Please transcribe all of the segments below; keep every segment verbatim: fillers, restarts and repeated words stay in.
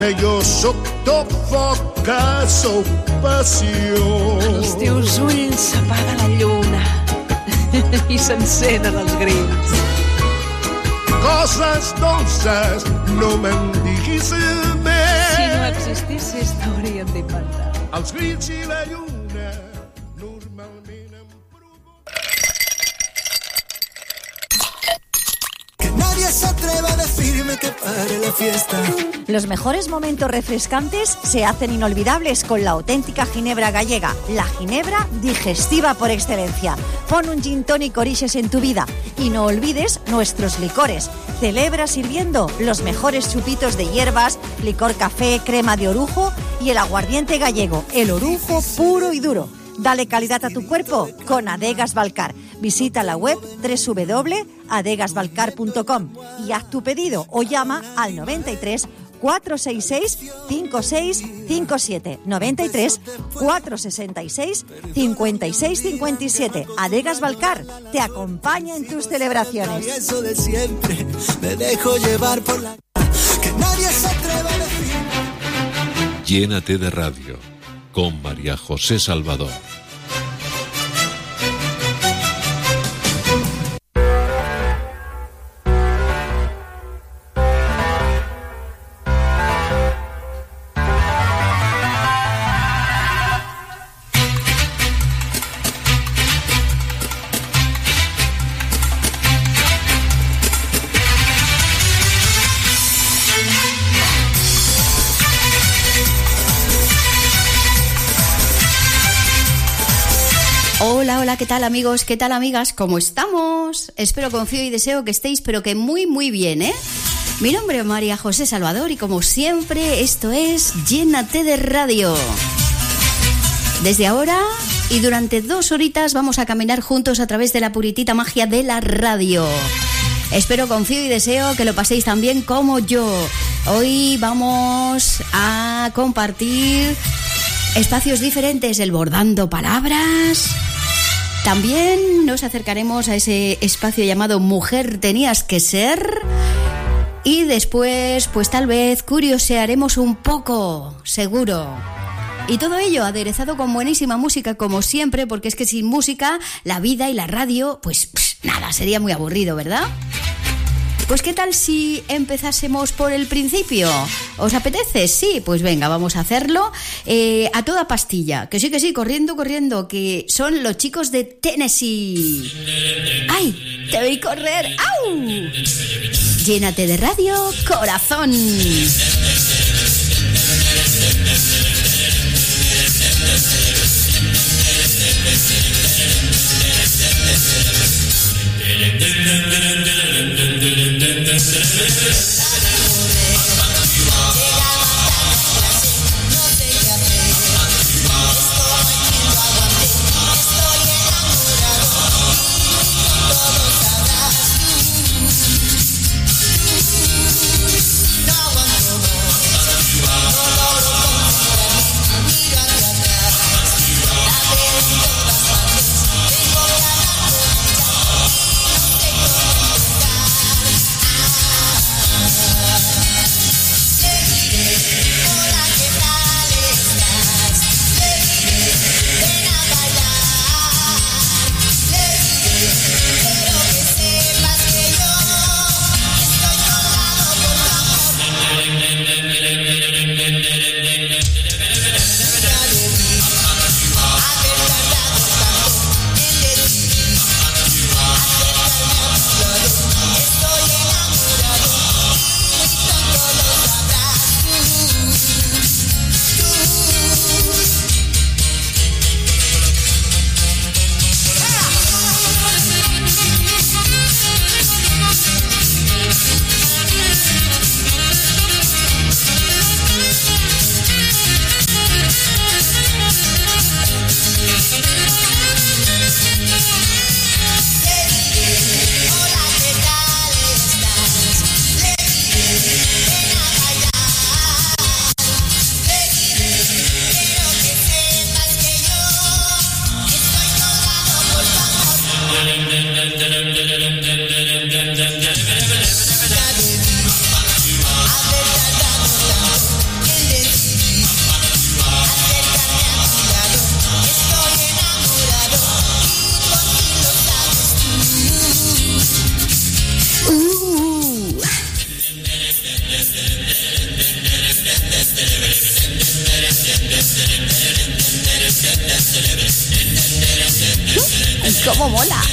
Jo sottofoca sou passió. Els teus ulls s'apaga la lluna i s'encenen els grills. Coses dolces no me'n diguis més. Si no existissis t'haurien d'inventar. Els grills i la lluna normalment em provoquen. Que nadie se atreva a decirme que pare la fiesta. Los mejores momentos refrescantes se hacen inolvidables con la auténtica ginebra gallega, la ginebra digestiva por excelencia. Pon un gin tonic Orixes en tu vida y no olvides nuestros licores. Celebra sirviendo los mejores chupitos de hierbas, licor café, crema de orujo y el aguardiente gallego, el orujo puro y duro. Dale calidad a tu cuerpo con Adegas Balcar. Visita la web doble u doble u doble punto adegas balcar punto com y haz tu pedido o llama al noventa y tres, cuatrocientos sesenta y seis, cincuenta y seis cincuenta y siete. noventa y tres, cuatrocientos sesenta y seis, cincuenta y seis cincuenta y siete. Adegas Balcar te acompaña en tus celebraciones. Eso de siempre, me dejo llevar por la... Que nadie se atreva a decir. Llénate de radio con María José Salvador. Hola, hola, ¿qué tal amigos? ¿Qué tal amigas? ¿Cómo estamos? Espero, confío y deseo que estéis, pero que muy, muy bien, ¿eh? Mi nombre es María José Salvador y como siempre, esto es Llénate de Radio. Desde ahora y durante dos horitas vamos a caminar juntos a través de la puritita magia de la radio. Espero, confío y deseo que lo paséis tan bien como yo. Hoy vamos a compartir espacios diferentes, el Bordando Palabras. También nos acercaremos a ese espacio llamado Mujer Tenías que Ser. Y después, pues tal vez curiosearemos un poco, seguro. Y todo ello aderezado con buenísima música, como siempre, porque es que sin música, la vida y la radio, pues pff, nada, sería muy aburrido, ¿verdad? Pues ¿qué tal si empezásemos por el principio? ¿Os apetece? Sí, pues venga, vamos a hacerlo eh, a toda pastilla. Que sí, que sí, corriendo, corriendo, que son los chicos de Tennessee. ¡Ay! ¡Te voy a correr! ¡Au! Llénate de radio, corazón. No aguanto ¡Cómo mola!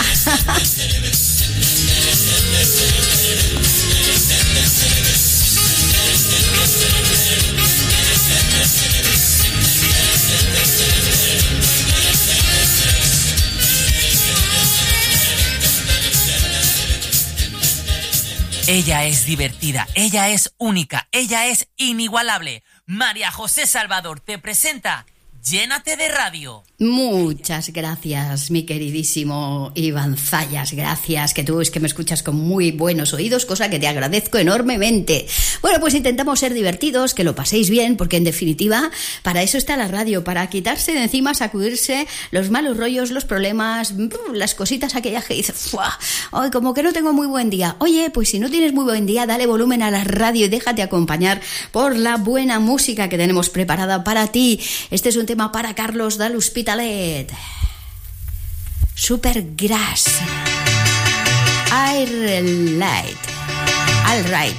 Ella es divertida, ella es única, ella es inigualable. María José Salvador te presenta Llénate de Radio. Muchas gracias, mi queridísimo Iván Zayas. Gracias, que tú es que me escuchas con muy buenos oídos, cosa que te agradezco enormemente. Bueno, pues intentamos ser divertidos, que lo paséis bien, porque en definitiva, para eso está la radio, para quitarse de encima, sacudirse los malos rollos, los problemas, las cositas aquellas que dices, ¡fua! Ay, como que no tengo muy buen día. Oye, pues si no tienes muy buen día, dale volumen a la radio y déjate acompañar por la buena música que tenemos preparada para ti. Este es un tema para Carlos de l'Hospitalet. Supergrass. Air Light. All right.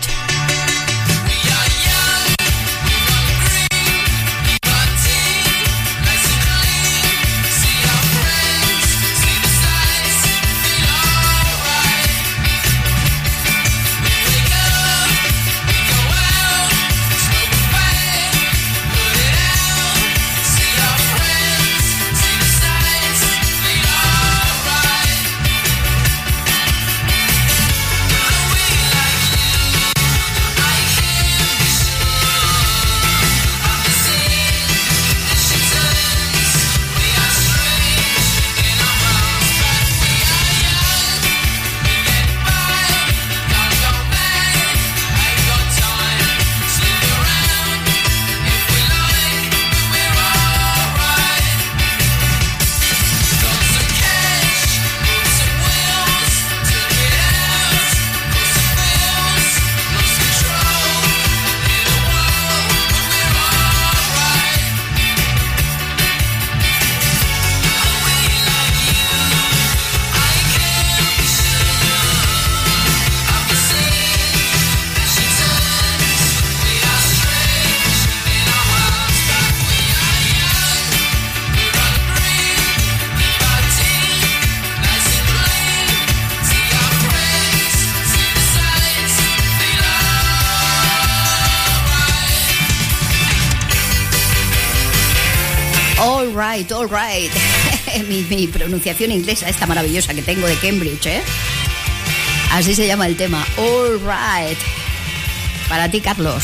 All right, all right. mi, mi pronunciación inglesa, esta maravillosa que tengo de Cambridge, ¿eh? Así se llama el tema. All right. Para ti, Carlos.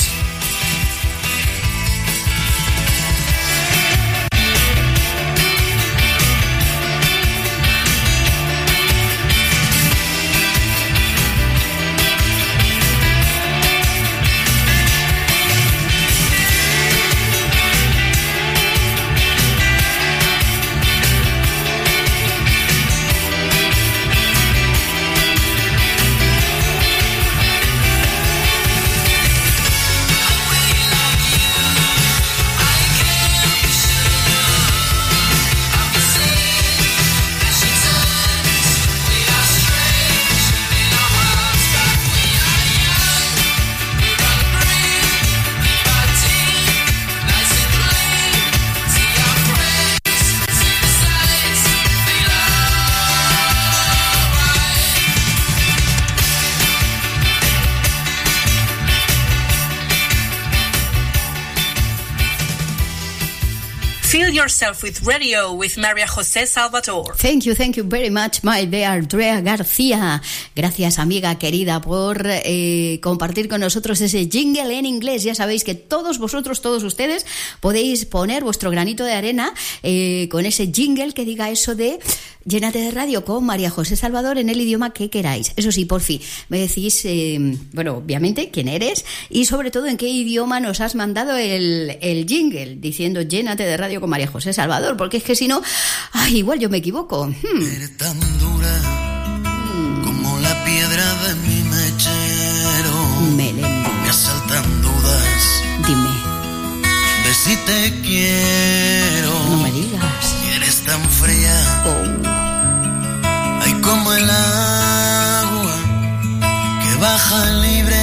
Fill yourself with radio with María José Salvador. Thank you, thank you very much, my dear Drea García. Gracias, amiga querida, por eh, compartir con nosotros ese jingle en inglés. Ya sabéis que todos vosotros, todos ustedes, podéis poner vuestro granito de arena eh, con ese jingle que diga eso de Llénate de Radio con María José Salvador en el idioma que queráis. Eso sí, por fin, me decís, eh, bueno, obviamente, quién eres y sobre todo en qué idioma nos has mandado el, el jingle diciendo Llénate de Radio con María José Salvador, porque es que si no, ay, igual yo me equivoco. Hmm. Eres tan dura hmm. como la piedra de mi mechero. Melengo. Me asaltan dudas. Dime. De si te quiero. No me digas. Y eres tan fría. Oh. Ay, como el agua que baja libre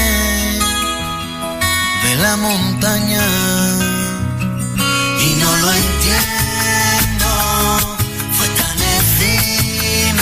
de la montaña. Y no lo entiendo, fue tan efímero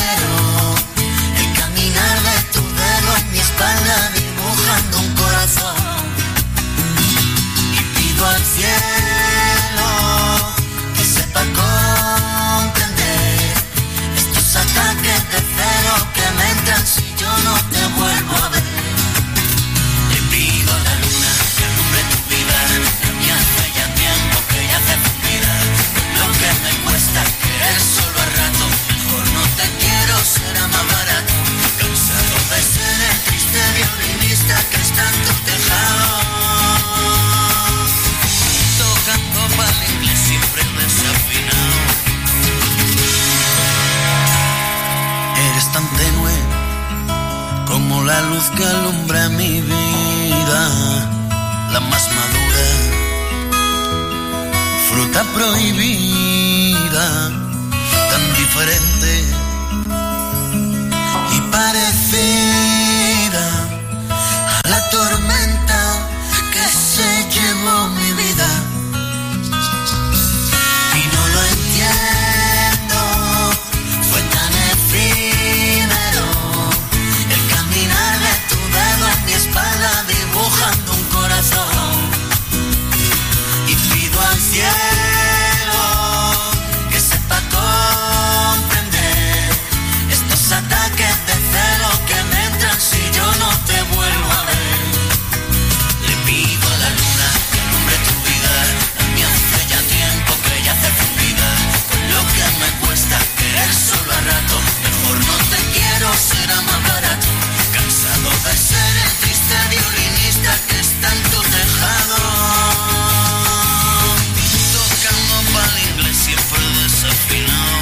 la luz que alumbra mi vida, la más madura, fruta prohibida, tan diferente y parecida a la tormenta que se llevó mi vida. Y no lo entiendo, fue tan efímero el caminar de tu dedo en mi espalda dibujando un corazón. Y pido al cielo que sepa comprender estos ataques de celo que me entran si yo no te vuelvo a ver. Le pido a la luna que alumbre tu vida, a mí hace ya tiempo que ya hace fundida, con lo que me cuesta querer solo a rato, mejor no te quiero, será más barato, cansado de ser el triste violinista que está en tu tejado. Para el inglés siempre desafinado.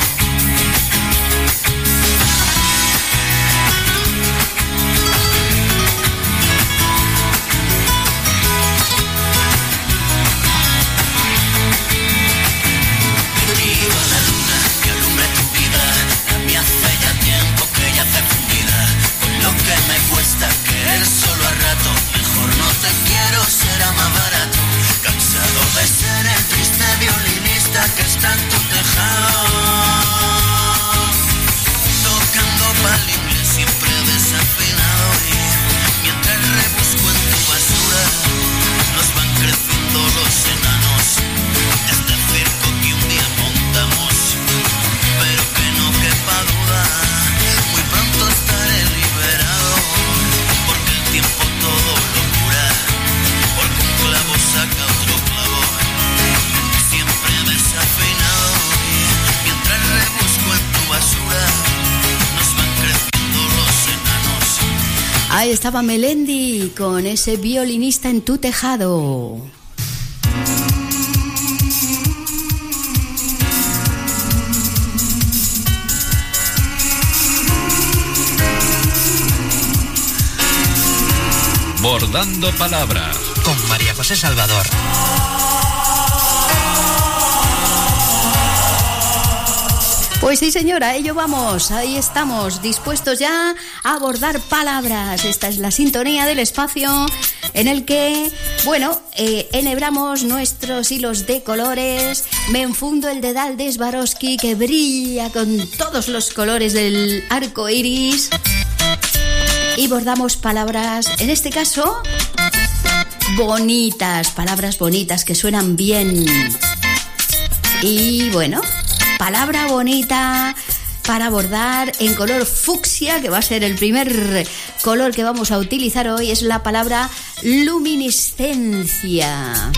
Te pido a la luna que alumbre tu vida, a mí hace ya tiempo que ya hace fundida, con lo que me cuesta querer solo a rato, mejor no te quiero, será más barato, cansado de ser el triste violinista que está en tu tejado, tocando pa'l inglés siempre desafinado. Y mientras rebusco en tu basura nos van creciendo los enanos de este circo que un día montamos, pero que no quepa duda, muy pronto estaré liberado, porque el tiempo todo lo cura, porque un clavo saca otro clavo, siempre desafinado. Y mientras rebusco en tu basura nos van creciendo los enanos. Ahí estaba Melendi con ese violinista en tu tejado. Bordando palabras con María José Salvador. Pues sí, señora, ello vamos, ahí estamos, dispuestos ya a abordar palabras. Esta es la sintonía del espacio en el que, bueno, eh, enhebramos nuestros hilos de colores, me enfundo el dedal de Swarovski que brilla con todos los colores del arco iris y bordamos palabras, en este caso, bonitas, palabras bonitas que suenan bien. Y bueno, palabra bonita para bordar en color fucsia, que va a ser el primer color que vamos a utilizar hoy, es la palabra luminiscencia.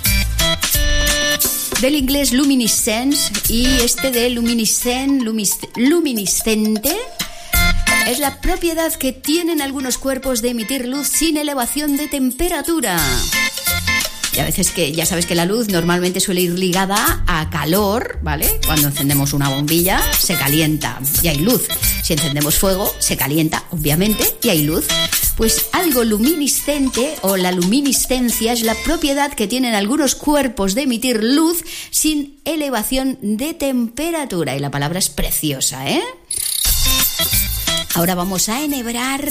Del inglés luminescence, y este de luminiscent, lumis, luminiscente, es la propiedad que tienen algunos cuerpos de emitir luz sin elevación de temperatura. Y a veces que ya sabes que la luz normalmente suele ir ligada a calor, ¿vale? Cuando encendemos una bombilla se calienta y hay luz. Si encendemos fuego se calienta, obviamente, y hay luz. Pues algo luminiscente o la luminiscencia es la propiedad que tienen algunos cuerpos de emitir luz sin elevación de temperatura. Y la palabra es preciosa, ¿eh? Ahora vamos a enhebrar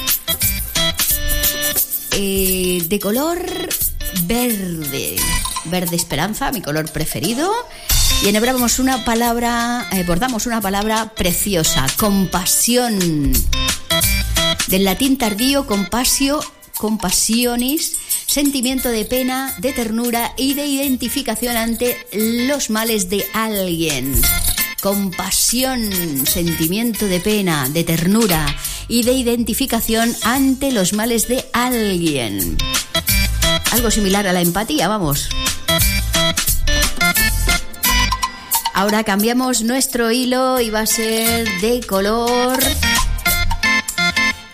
eh, de color verde, verde esperanza, mi color preferido, y enhebramos una palabra, eh, bordamos una palabra preciosa, compasión, del latín tardío compasio, compassionis, sentimiento de pena, de ternura y de identificación ante los males de alguien. Compasión, sentimiento de pena, de ternura y de identificación ante los males de alguien. Algo similar a la empatía, vamos. Ahora cambiamos nuestro hilo y va a ser de color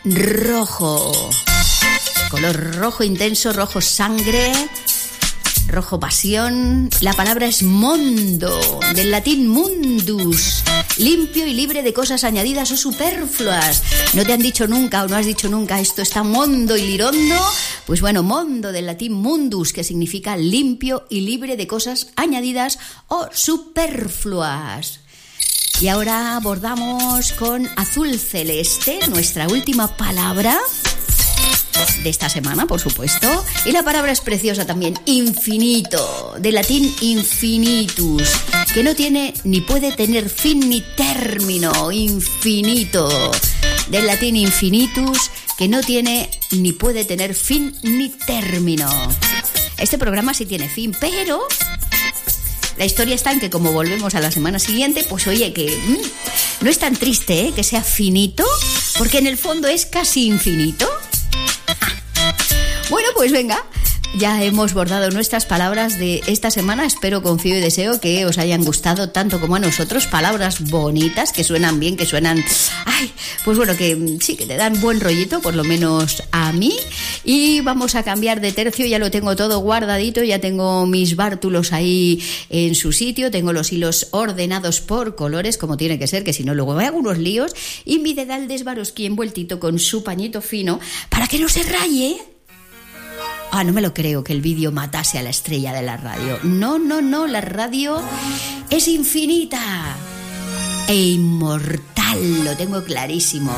rojo. Color rojo intenso, rojo sangre, rojo pasión. La palabra es mondo, del latín mundus, limpio y libre de cosas añadidas o superfluas. ¿No te han dicho nunca o no has dicho nunca esto está mondo y lirondo? Pues bueno, mondo del latín mundus, que significa limpio y libre de cosas añadidas o superfluas. Y ahora abordamos con azul celeste, nuestra última palabra de esta semana, por supuesto. Y la palabra es preciosa también, infinito, del latín infinitus, que no tiene ni puede tener fin ni término. Infinito, del latín infinitus, que no tiene ni puede tener fin ni término. Este programa sí tiene fin, pero la historia está en que como volvemos a la semana siguiente, pues oye, que mmm, no es tan triste, ¿eh?, que sea finito, porque en el fondo es casi infinito. Bueno, pues venga, ya hemos bordado nuestras palabras de esta semana. Espero, confío y deseo que os hayan gustado tanto como a nosotros. Palabras bonitas, que suenan bien, que suenan... Ay, pues bueno, que sí, que te dan buen rollito, por lo menos a mí. Y vamos a cambiar de tercio, ya lo tengo todo guardadito, ya tengo mis bártulos ahí en su sitio, tengo los hilos ordenados por colores, como tiene que ser, que si no luego me hago unos líos. Y mi dedal de Swarovski envueltito con su pañito fino, para que no se raye. Ah, no me lo creo que el vídeo matase a la estrella de la radio. No, no, no, la radio es infinita e inmortal, lo tengo clarísimo.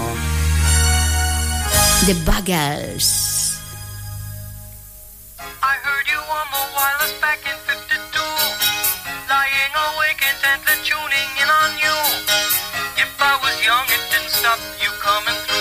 The Buggles. I heard you on the wireless back in fifty-two, lying awake intently tuning in on you. If I was young, it didn't stop you coming through.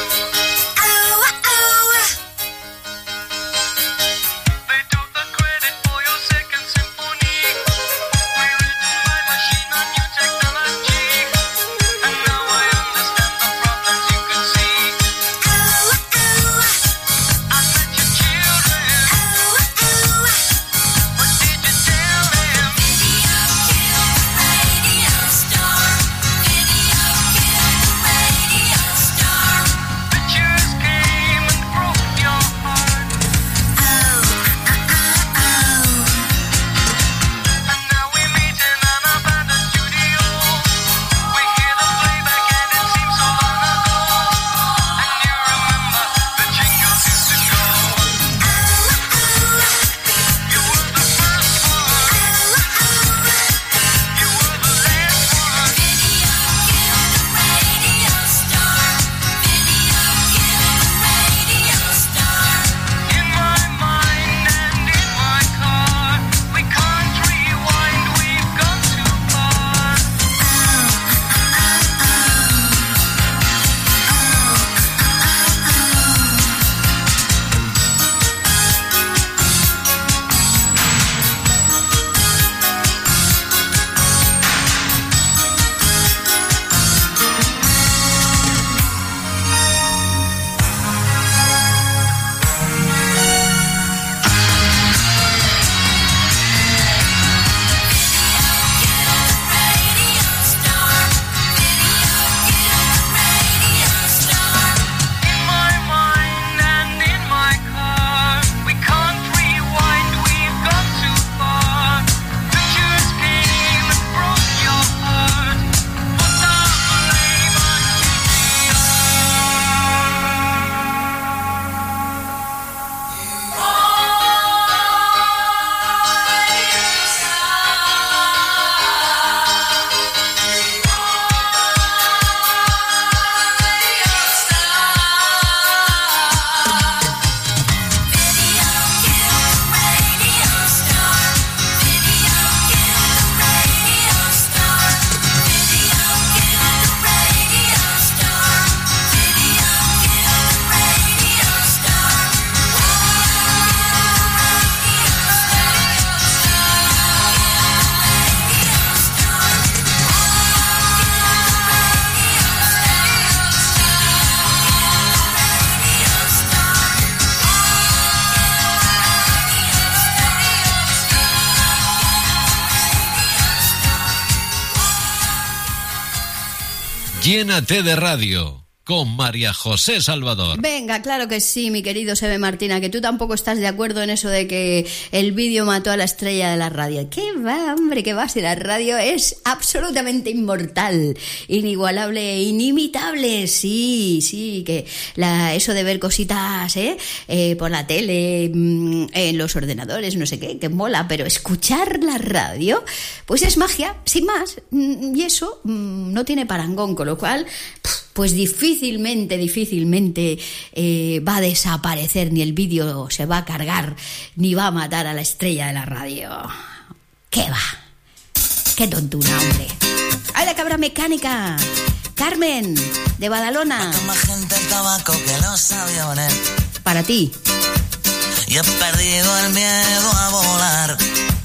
Llénate de radio, con María José Salvador. Venga, claro que sí, mi querido Sebe Martina, que tú tampoco estás de acuerdo en eso de que el vídeo mató a la estrella de la radio. ¿Qué va, hombre? ¿Qué va? Si la radio es absolutamente inmortal, inigualable, inimitable. Sí, sí, que la, eso de ver cositas ¿eh? Eh, por la tele, en los ordenadores, no sé qué, que mola, pero escuchar la radio, pues es magia, sin más. Y eso no tiene parangón, con lo cual, pues difícilmente, difícilmente eh, va a desaparecer, ni el vídeo se va a cargar, ni va a matar a la estrella de la radio. ¿Qué va? ¡Qué tontuna, hombre! ¡Ay, la cabra mecánica! Carmen, de Badalona. Más gente el tabaco que los aviones. Para ti. Y he perdido el miedo a volar.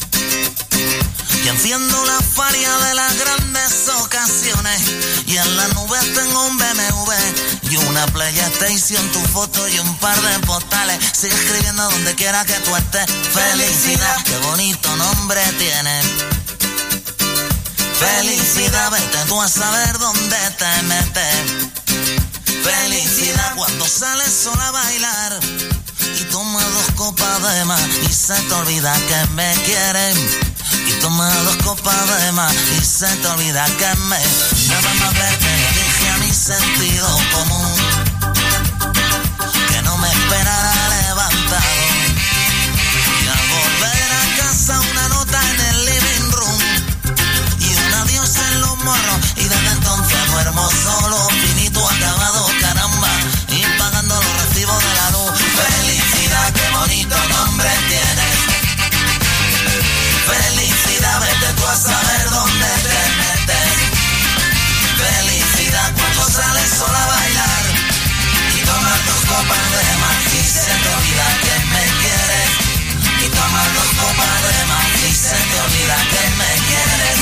Y enciendo la faria de las grandes ocasiones. Y en las nubes tengo un B M W y una PlayStation, tu foto y un par de postales. Sigue escribiendo donde quiera que tú estés. Felicidad, qué bonito nombre tiene. Felicidad, vete tú a saber dónde te metes. Felicidad, cuando sales sola a bailar y toma dos copas de más y se te olvida que me quieren. Y toma dos copas de más y se te olvida que me... Nada más verte dije a mi sentido común que no me esperara levantado. Y al volver a casa una nota en el living room y un adiós en los morros. Y desde entonces duermo solo, finito, acabado, caramba, y pagando los recibos de la luz. Felicidad, qué bonito nombre tienes. Felicidad, vete tú a saber dónde te metes. Felicidad, cuando sales sola a bailar y tomas dos copas de más y se te olvida que me quieres. Y tomas dos copas de más y se te olvida que me quieres.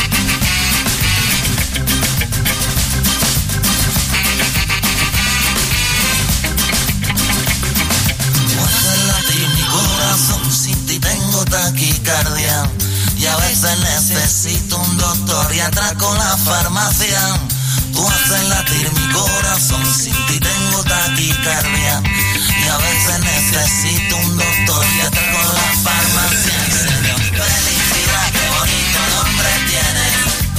Puedes latir mi corazón, sin ti tengo taquicardia. Y a veces necesito un doctor y atraco la farmacia. Tú haces latir mi corazón, sin ti tengo taquicardia. Y a veces necesito un doctor y atraco la farmacia. Señor, felicidad, qué bonito nombre tienes.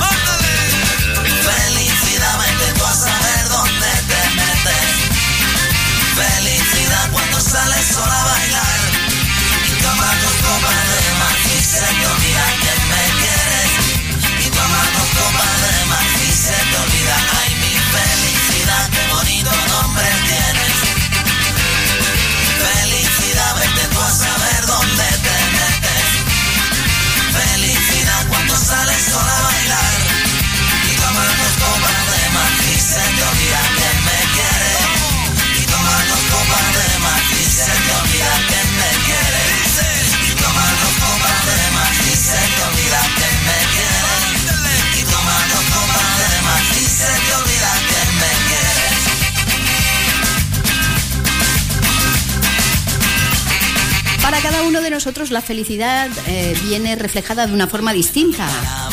Felicidad, vete tú a saber dónde te metes. Felicidad, cuando sales sola a bailar y tomas dos copas de más y se te olvida que me quieres. Y tomas dos copas de más y se te olvida. Ay, mi felicidad, qué bonito nombre tienes. Felicidad, vete tú a saber dónde te metes. Felicidad, cuando sales sola a bailar y tomas dos copas de más y se te olvida que me quieres. Y tomas dos copas de más y se te olvida que me quieres. Y tomas dos copas de más y se te olvida que me quieres. Y tomas dos copas de más y se te olvida que me quieres. Para cada uno de nosotros la felicidad eh, viene reflejada de una forma distinta.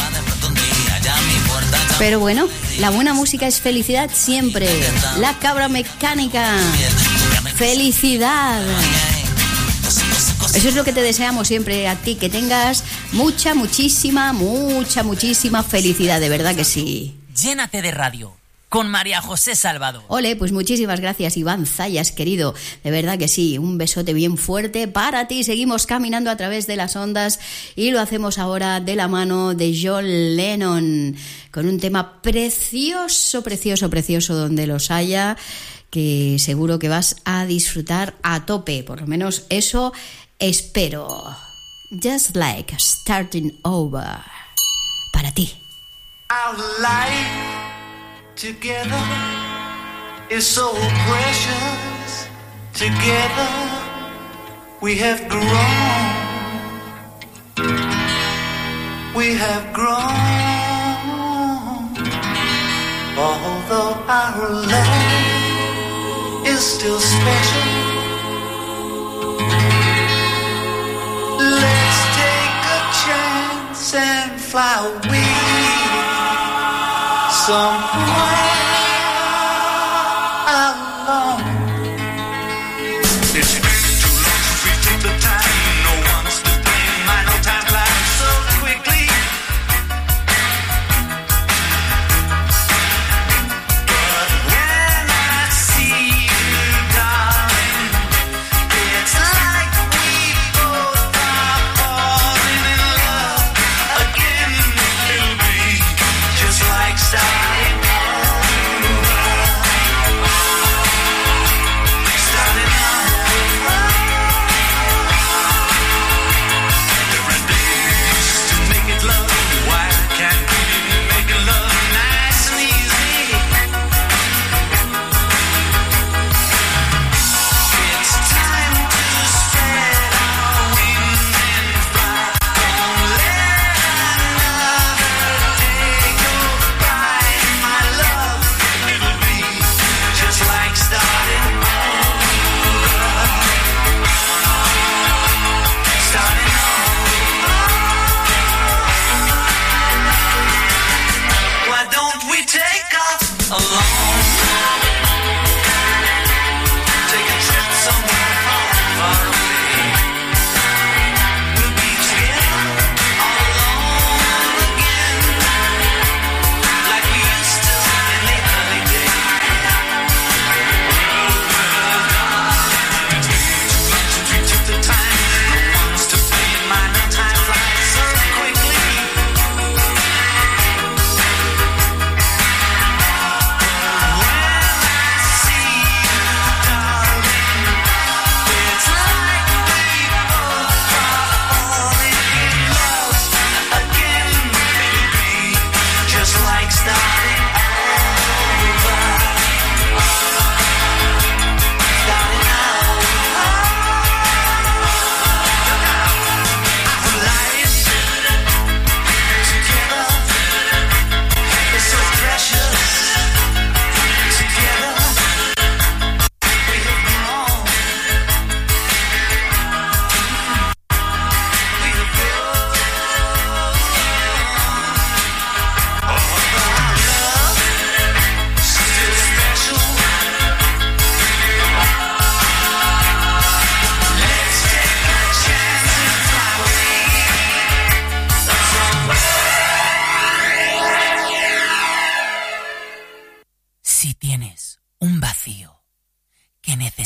Pero bueno, la buena música es felicidad siempre. La cabra mecánica. Felicidad. Eso es lo que te deseamos siempre a ti, que tengas mucha, muchísima, mucha, muchísima felicidad, de verdad que sí. Llénate de radio con María José Salvador. Ole, pues muchísimas gracias, Iván Zayas, querido. De verdad que sí, un besote bien fuerte para ti. Seguimos caminando a través de las ondas y lo hacemos ahora de la mano de John Lennon, con un tema precioso, precioso, precioso, donde los haya, que seguro que vas a disfrutar a tope. Por lo menos eso espero. Just like starting over. Para ti. Our life together is so precious. Together we have grown. We have grown. Although our love is still special, let's take a chance and fly away somewhere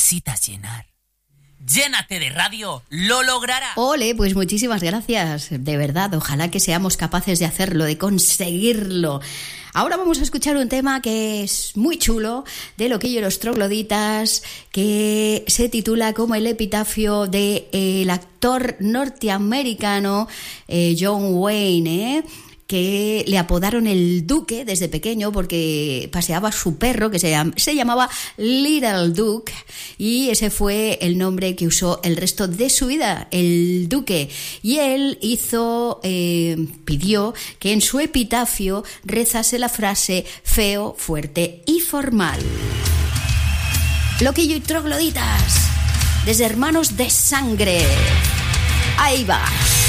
necesitas llenar. Llénate de radio, lo lograrás. Ole, pues muchísimas gracias. De verdad, ojalá que seamos capaces de hacerlo, de conseguirlo. Ahora vamos a escuchar un tema que es muy chulo, de Loquillo y los Trogloditas, que se titula como el epitafio del actor norteamericano eh, John Wayne, ¿eh? que le apodaron el Duque desde pequeño porque paseaba su perro que se, llam- se llamaba Little Duke, y ese fue el nombre que usó el resto de su vida, el Duque. Y él hizo, eh, pidió que en su epitafio rezase la frase feo, fuerte y formal. Loquillo y Trogloditas, desde Hermanos de Sangre. Ahí va.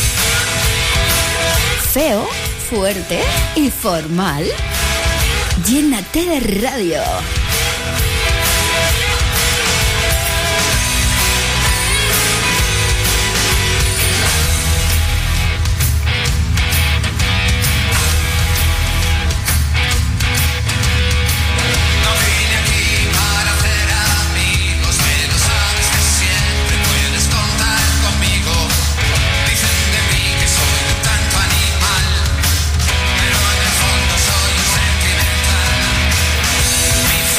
Feo, fuerte y formal. Llénate de radio. Mi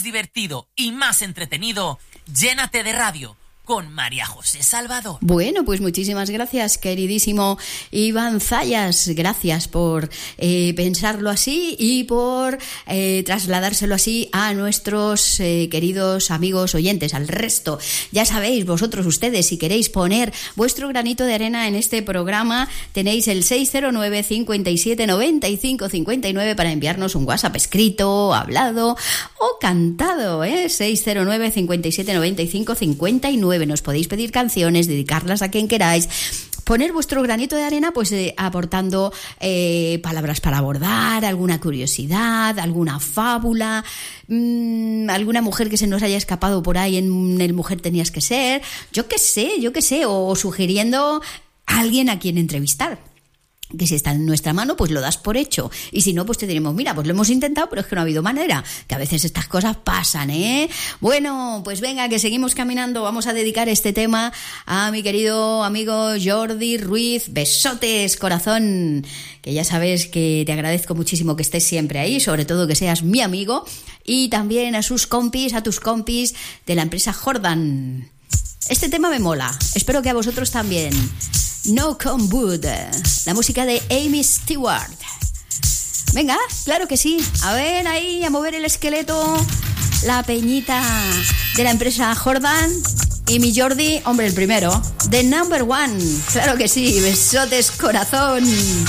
divertido y más entretenido, Llénate de Radio, con María José Salvador. Bueno, pues muchísimas gracias, queridísimo Iván Zayas. Gracias por eh, pensarlo así y por eh, trasladárselo así a nuestros eh, queridos amigos oyentes, al resto. Ya sabéis, vosotros, ustedes, si queréis poner vuestro granito de arena en este programa, tenéis el seis cero nueve, cincuenta y siete, noventa y cinco, cincuenta y nueve para enviarnos un WhatsApp escrito, hablado o cantado, ¿eh? seis cero nueve, cincuenta y siete, noventa y cinco, cincuenta y nueve. Nos podéis pedir canciones, dedicarlas a quien queráis, poner vuestro granito de arena, pues eh, aportando eh, palabras para abordar, alguna curiosidad, alguna fábula, mmm, alguna mujer que se nos haya escapado por ahí en el Mujer Tenías que Ser, yo qué sé, yo qué sé, o sugiriendo a alguien a quien entrevistar. Que si está en nuestra mano, pues lo das por hecho. Y si no, pues te diremos, mira, pues lo hemos intentado, pero es que no ha habido manera. Que a veces estas cosas pasan, ¿eh? Bueno, pues venga, que seguimos caminando. Vamos a dedicar este tema a mi querido amigo Jordi Ruiz. Besotes, corazón. Que ya sabes que te agradezco muchísimo que estés siempre ahí, sobre todo que seas mi amigo. Y también a sus compis, a tus compis de la empresa Jordan. Este tema me mola. Espero que a vosotros también. No Come Wood, la música de Amy Stewart. Venga, claro que sí. A ver ahí, a mover el esqueleto. La peñita de la empresa Jordan. Y mi Jordi, hombre, el primero. The number one. Claro que sí. Besotes, corazón.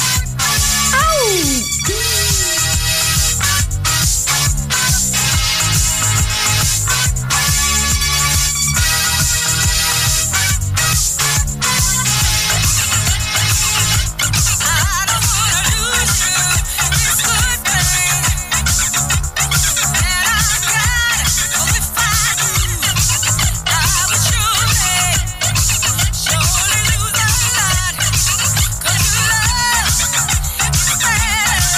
¡Au! Cause you love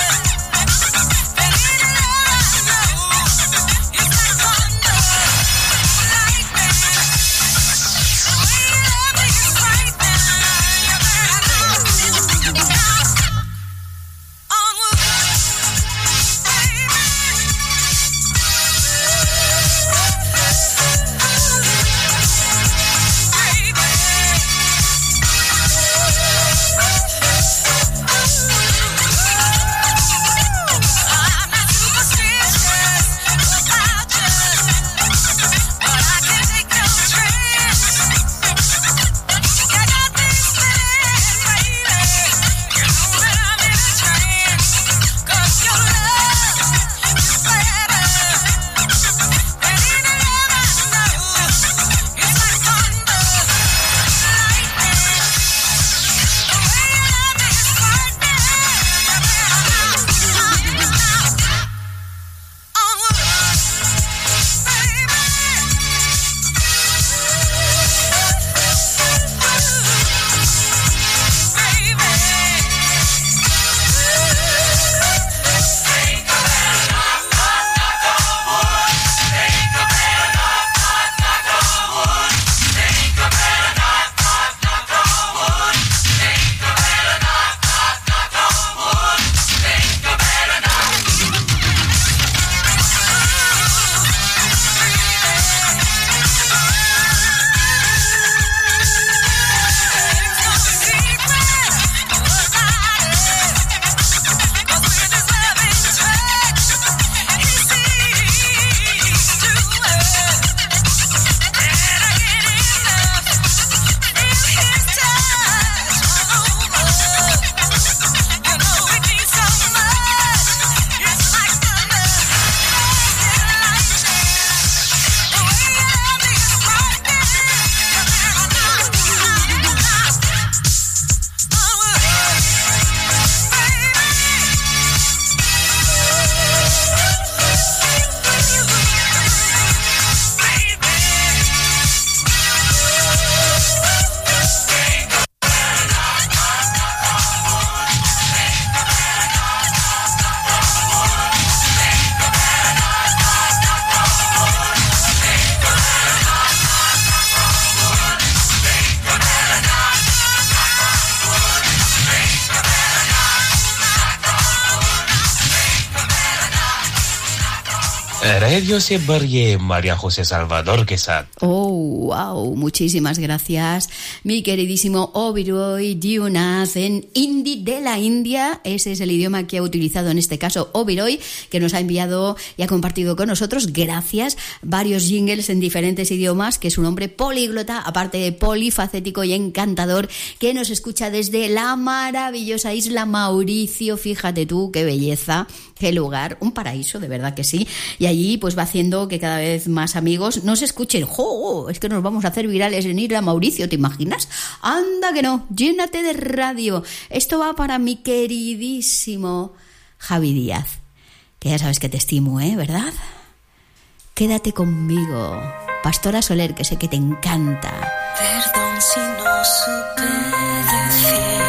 Radio se barrie María José Salvador Quesada. Oh, wow, muchísimas gracias, mi queridísimo Oberoi Dionath en hindi de la India. Ese es el idioma que ha utilizado en este caso Oberoi, que nos ha enviado y ha compartido con nosotros, gracias, varios jingles en diferentes idiomas, que es un hombre políglota, aparte de polifacético y encantador, que nos escucha desde la maravillosa isla Mauricio. Fíjate tú, qué belleza, qué lugar, un paraíso, de verdad que sí. Y allí pues va haciendo que cada vez más amigos nos escuchen. ¡Jo! Es que nos vamos a hacer virales en Isla Mauricio, ¿te imaginas? Anda que no, llénate de radio. Esto va para mi queridísimo Javi Díaz, que ya sabes que te estimo, ¿eh? ¿Verdad? Quédate conmigo, Pastora Soler, que sé que te encanta. Perdón si no supe decir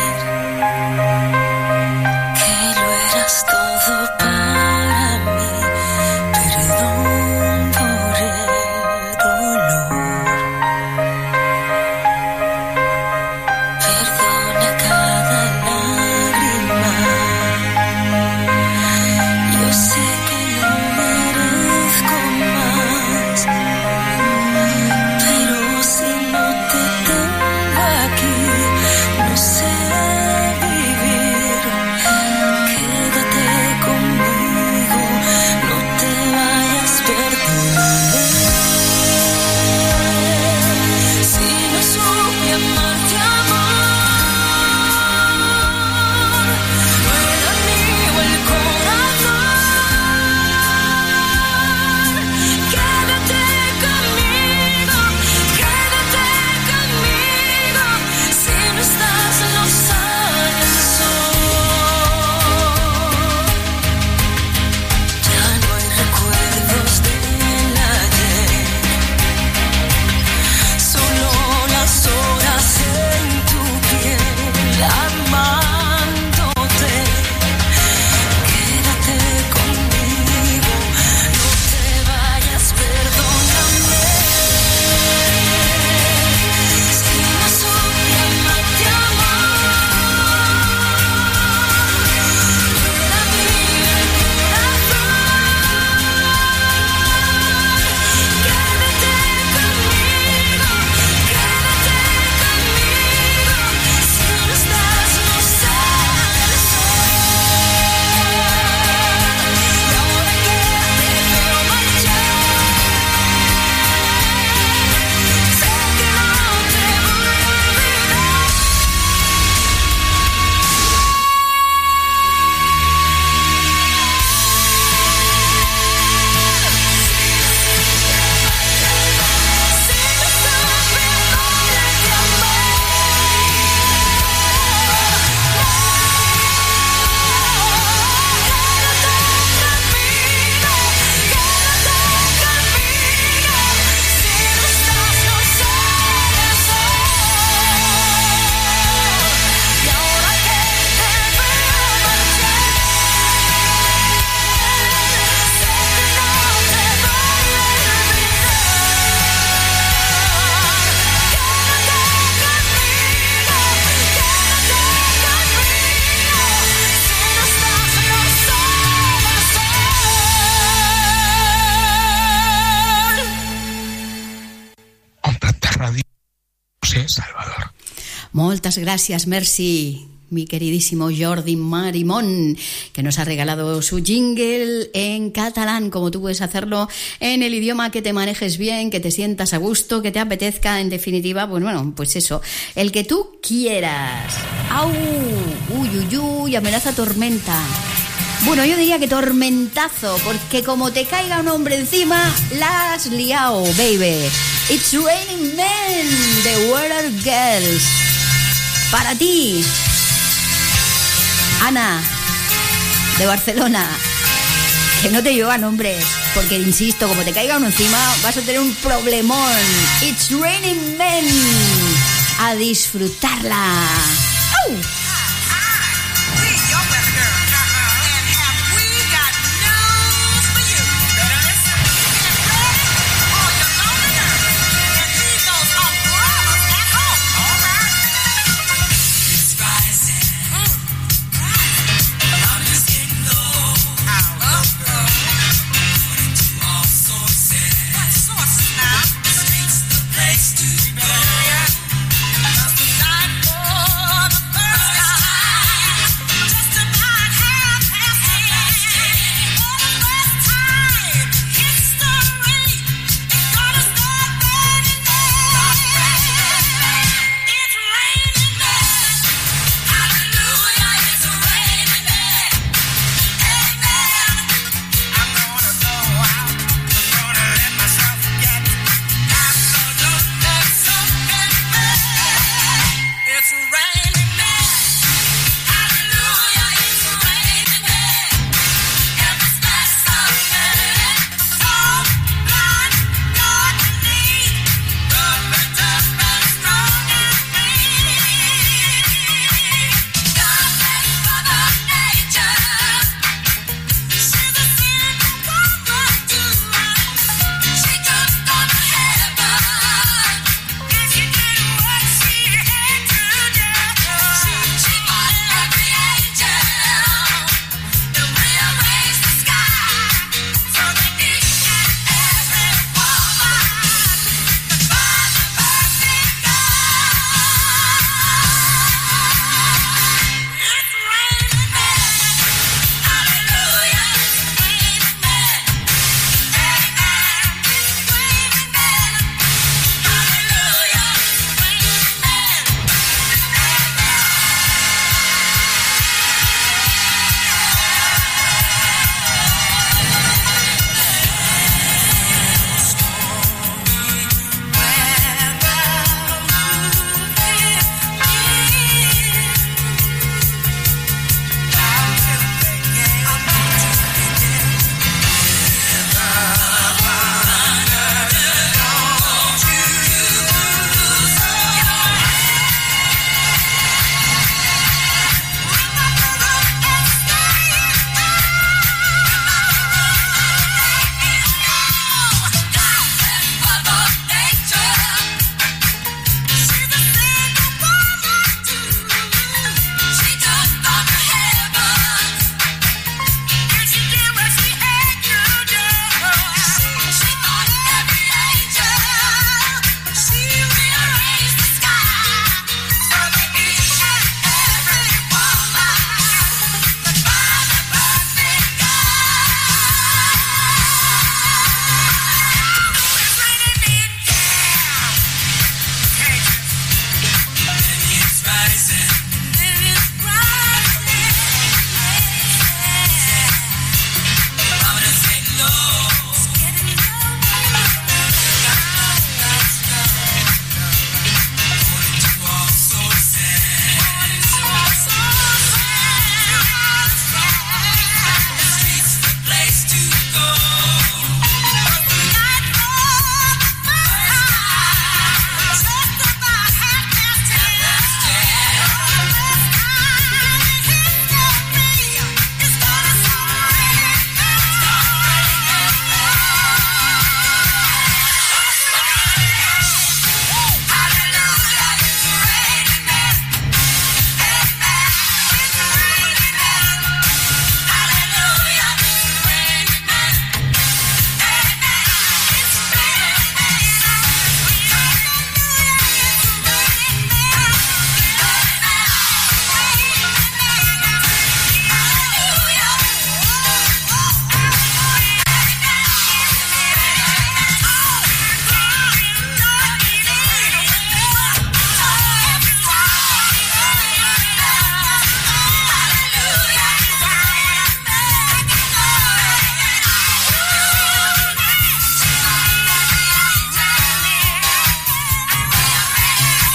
que lo eras todo para mí. Perdón por el dolor. Perdona cada lágrima. Yo sé que no merezco más, pero si no te tengo aquí, no sé vivir. Quédate conmigo, no te vayas, perdóname. Si no supe amarte, amor, no era mío el corazón. Quédate conmigo, quédate conmigo. Si no estás, no sale el sol. Ya no hay recuerdos del ayer, solo las horas en tu piel amándote. Quédate conmigo, no te vayas, perdóname. Si no supe amarte, amor, no era mío el corazón. Quédate conmigo, quédate conmigo. Si no estás, no sale el sol. Y ahora que te veo marchar, sé que no te voy a olvidar. Radio José Salvador. Moltes gràcies, merci, mi queridísimo Jordi Marimón, que nos ha regalado su jingle en catalán, como tú puedes hacerlo en el idioma que te manejes bien, que te sientas a gusto, que te apetezca, en definitiva, pues bueno, pues eso, el que tú quieras. ¡Au! ¡Uy, uy, uy! Amenaza tormenta. Bueno, yo diría que tormentazo, porque como te caiga un hombre encima, la has liado, baby. It's Raining Men, The Weather Girls. Para ti, Ana, de Barcelona, que no te llevan nombres, porque insisto, como te caiga uno encima, vas a tener un problemón. It's Raining Men. A disfrutarla. ¡Au! Oh.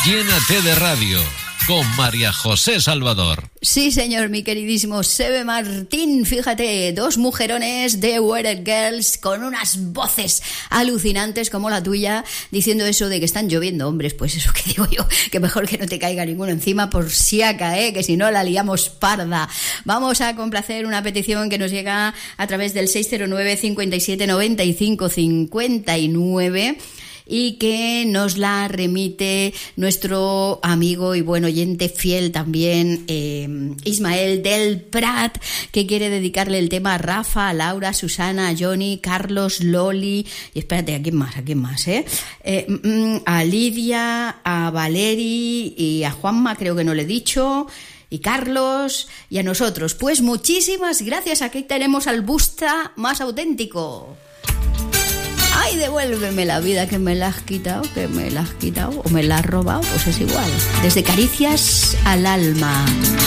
Llénate de radio con María José Salvador. Sí, señor, mi queridísimo Sebe Martín. Fíjate, dos mujerones de Weather Girls con unas voces alucinantes como la tuya, diciendo eso de que están lloviendo hombres. Pues eso que digo yo, que mejor que no te caiga ninguno encima por si acá, ¿eh? Que si no la liamos parda. Vamos a complacer una petición que nos llega a través del seis cero nueve, cinco siete, nueve cinco cinco nueve y que nos la remite nuestro amigo y buen oyente fiel también, eh, Ismael del Prat, que quiere dedicarle el tema a Rafa, a Laura, a Susana, a Johnny, Carlos, Loli, y espérate, ¿a quién más? ¿A quién más? Eh? Eh, mm, a Lidia, a Valeri y a Juanma, creo que no le he dicho, y Carlos, y a nosotros. Pues muchísimas gracias, aquí tenemos al busta más auténtico. Ay, devuélveme la vida que me la has quitado, que me la has quitado, o me la has robado, pues es igual. Desde Caricias al Alma.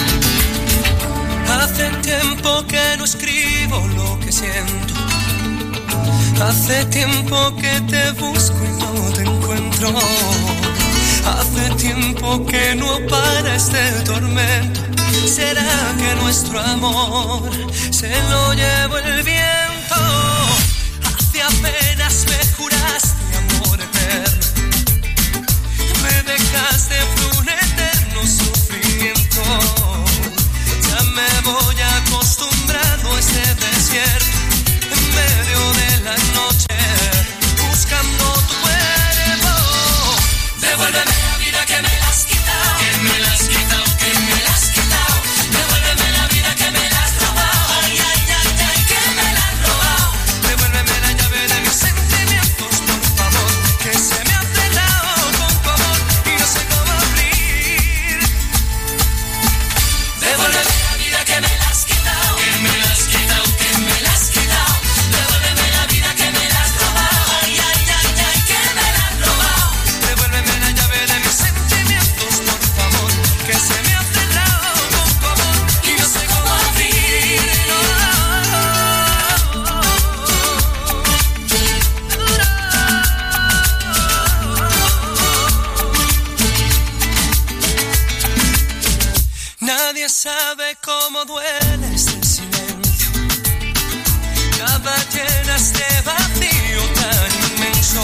Hace tiempo que no escribo lo que siento. Hace tiempo que te busco y no te encuentro. Hace tiempo que no para este tormento. ¿Será que nuestro amor se lo llevó el viento? Apenas me juraste amor eterno, me dejaste por un eterno sufrimiento. Ya me voy acostumbrando a este desierto, en medio de la noche, buscando tu cuerpo. Devuélveme la vida que me la has quitado, que me la has quitado, que me la has quitado. Devuélveme la vida que me la has robado, ay, ay, ay, ay, que me la has robado. Devuélveme la llave de mis sentimientos, por favor, que se me ha cerrado con tu amor y no sé cómo abrir. Devuélveme la vida que me la has quitado, que me la has quitado, que me la has quitado. Devuélveme la vida que me la has robado, ay, ay, ay, ay, que me la has robado. Devuélveme la llave de mis sentimientos, por favor, que se me ha cerrado con tu amor y no sé cómo abrir. No. Nadie sabe cómo duele este silencio. Cada llena este vacío tan inmenso.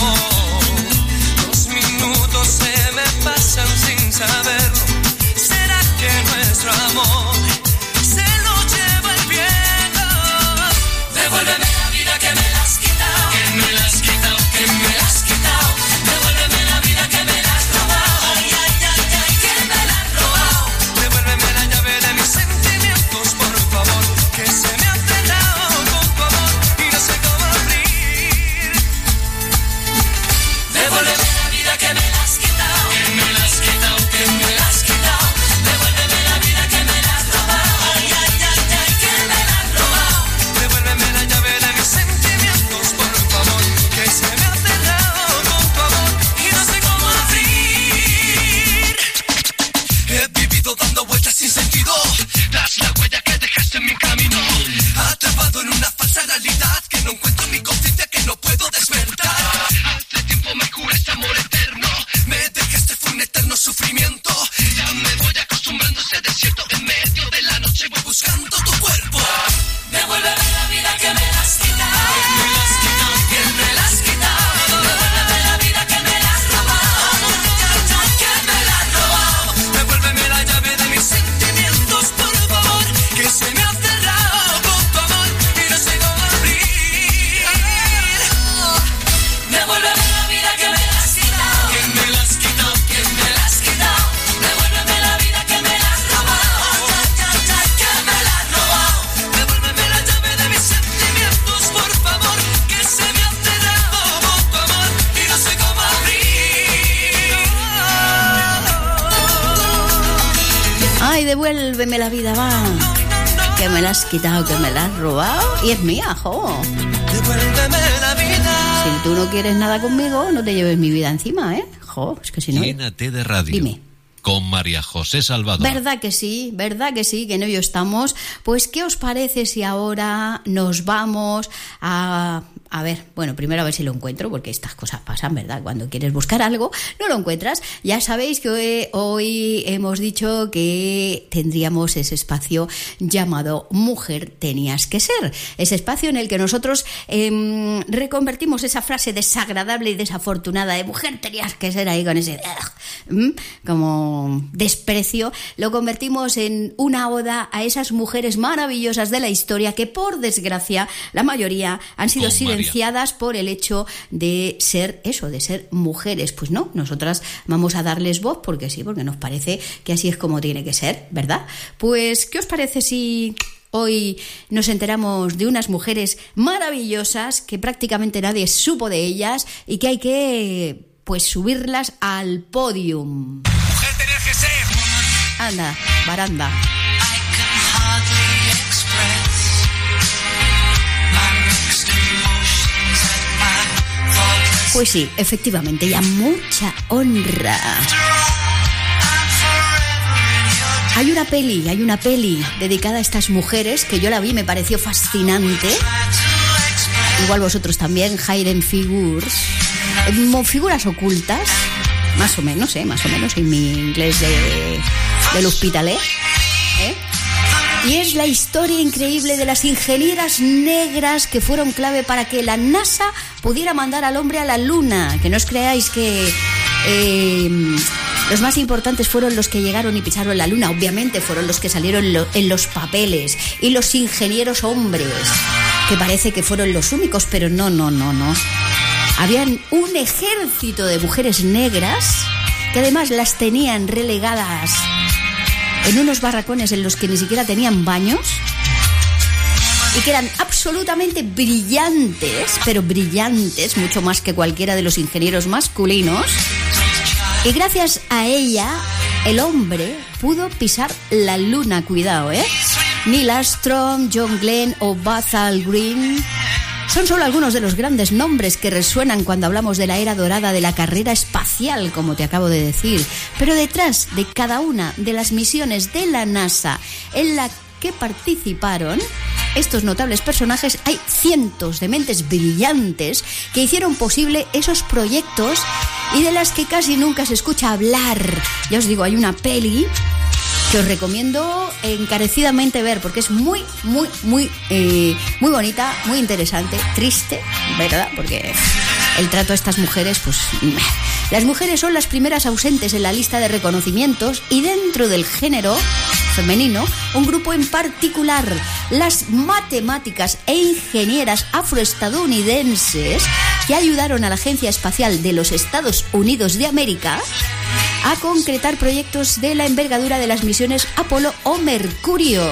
Los minutos se me pasan sin saberlo. ¿Será que nuestro amor se lo lleva el viento? Devuélveme la vida que me la has quitado, que me la has quitado, que me la has quitado. Devuélveme la vida que me la has robado, ay, ay, ay, ay, que me la has robado. Devuélveme la llave de mis sentimientos, por favor, que se me ha cerrado con tu amor y no sé cómo abrir. Devuélveme la vida que me la has quitado, que me la has quitado, que me la has quitado. Devuélveme la vida que me la has robado, ay, ay, ay, ay, que me la has robado. Devuélveme la llave de mis sentimientos, por favor, que se me ha cerrado con tu amor y no sé cómo abrir. He vivido dando vueltas sin sentido, tras la huella que dejaste en mi camino. Atrapado en una falsa realidad que no encuentro mi conciencia, que no puedo despertar. Hace tiempo me juraste amor eterno, me dejaste fue un eterno sufrimiento. Ya me voy acostumbrando a ese desierto, en medio de la noche voy buscando tu cuerpo. Devuélveme la vida que me la has quitado, que me la has quitado, que me la has quitado. Devuélveme la vida que me la has robado, ya, ya, que me la has robado. Devuélveme la llave de mis sentimientos, por favor, que se me ha cerrado con tu amor y no sé cómo abrir. Devuélveme la vida que me la has quitado, que me la has quitado, que me la has quitado. Devuélveme la vida que me la has robado, ya, ya, ya, que me la has robado. Devuélveme la llave de mis sentimientos, por favor, que se me ha cerrado con tu amor y no sé cómo abrir. Ay, devuélveme la vida, va. Que me la has quitado, que me la has robado y es mía, jo. Devuélveme la vida. Si tú no quieres nada conmigo, no te lleves mi vida encima, ¿eh? Jo, es que si no... Llénate de radio. Dime. con María José Salvador. ¿Verdad que sí? ¿Verdad que sí? Que en ello estamos. Pues, ¿qué os parece si ahora nos vamos a... A ver, bueno, primero a ver si lo encuentro, porque estas cosas pasan, ¿verdad? Cuando quieres buscar algo, no lo encuentras. Ya sabéis que hoy, hoy hemos dicho que tendríamos ese espacio llamado Mujer Tenías que Ser. Ese espacio en el que nosotros eh, reconvertimos esa frase desagradable y desafortunada de mujer tenías que ser, ahí con ese ¿eh? como desprecio, lo convertimos en una oda a esas mujeres maravillosas de la historia que, por desgracia, la mayoría han sido silenciadas por el hecho de ser eso, de ser mujeres. Pues no, nosotras vamos a darles voz porque sí, porque nos parece que así es como tiene que ser, ¿verdad? Pues, ¿qué os parece si hoy nos enteramos de unas mujeres maravillosas que prácticamente nadie supo de ellas y que hay que, pues, subirlas al podium? Mujer tenías que ser. Anda, baranda. Pues sí, efectivamente, y a mucha honra. Hay una peli, hay una peli dedicada a estas mujeres que yo la vi y me pareció fascinante. Igual vosotros también, Hidden Figures. Eh, figuras ocultas, más o menos, eh, más o menos, en mi inglés de, del hospitalet. ¿Eh? Y es la historia increíble de las ingenieras negras que fueron clave para que la NASA pudiera mandar al hombre a la Luna. Que no os creáis que eh, los más importantes fueron los que llegaron y pisaron la Luna. Obviamente fueron los que salieron lo, en los papeles. Y los ingenieros hombres, que parece que fueron los únicos, pero no, no, no, no. Habían un ejército de mujeres negras que además las tenían relegadas en unos barracones en los que ni siquiera tenían baños y que eran absolutamente brillantes, pero brillantes, mucho más que cualquiera de los ingenieros masculinos. Y gracias a ella, el hombre pudo pisar la Luna, cuidado, ¿eh? Neil Armstrong, John Glenn o Buzz Aldrin son solo algunos de los grandes nombres que resuenan cuando hablamos de la era dorada de la carrera espacial, como te acabo de decir. Pero detrás de cada una de las misiones de la NASA en la que participaron estos notables personajes, hay cientos de mentes brillantes que hicieron posible esos proyectos y de las que casi nunca se escucha hablar. Ya os digo, hay una peli que os recomiendo encarecidamente ver, porque es muy, muy, muy, eh, muy bonita, muy interesante, triste, ¿verdad? Porque el trato a estas mujeres, pues... Las mujeres son las primeras ausentes en la lista de reconocimientos y dentro del género femenino, un grupo en particular, las matemáticas e ingenieras afroestadounidenses que ayudaron a la Agencia Espacial de los Estados Unidos de América a concretar proyectos de la envergadura de las misiones Apolo o Mercurio.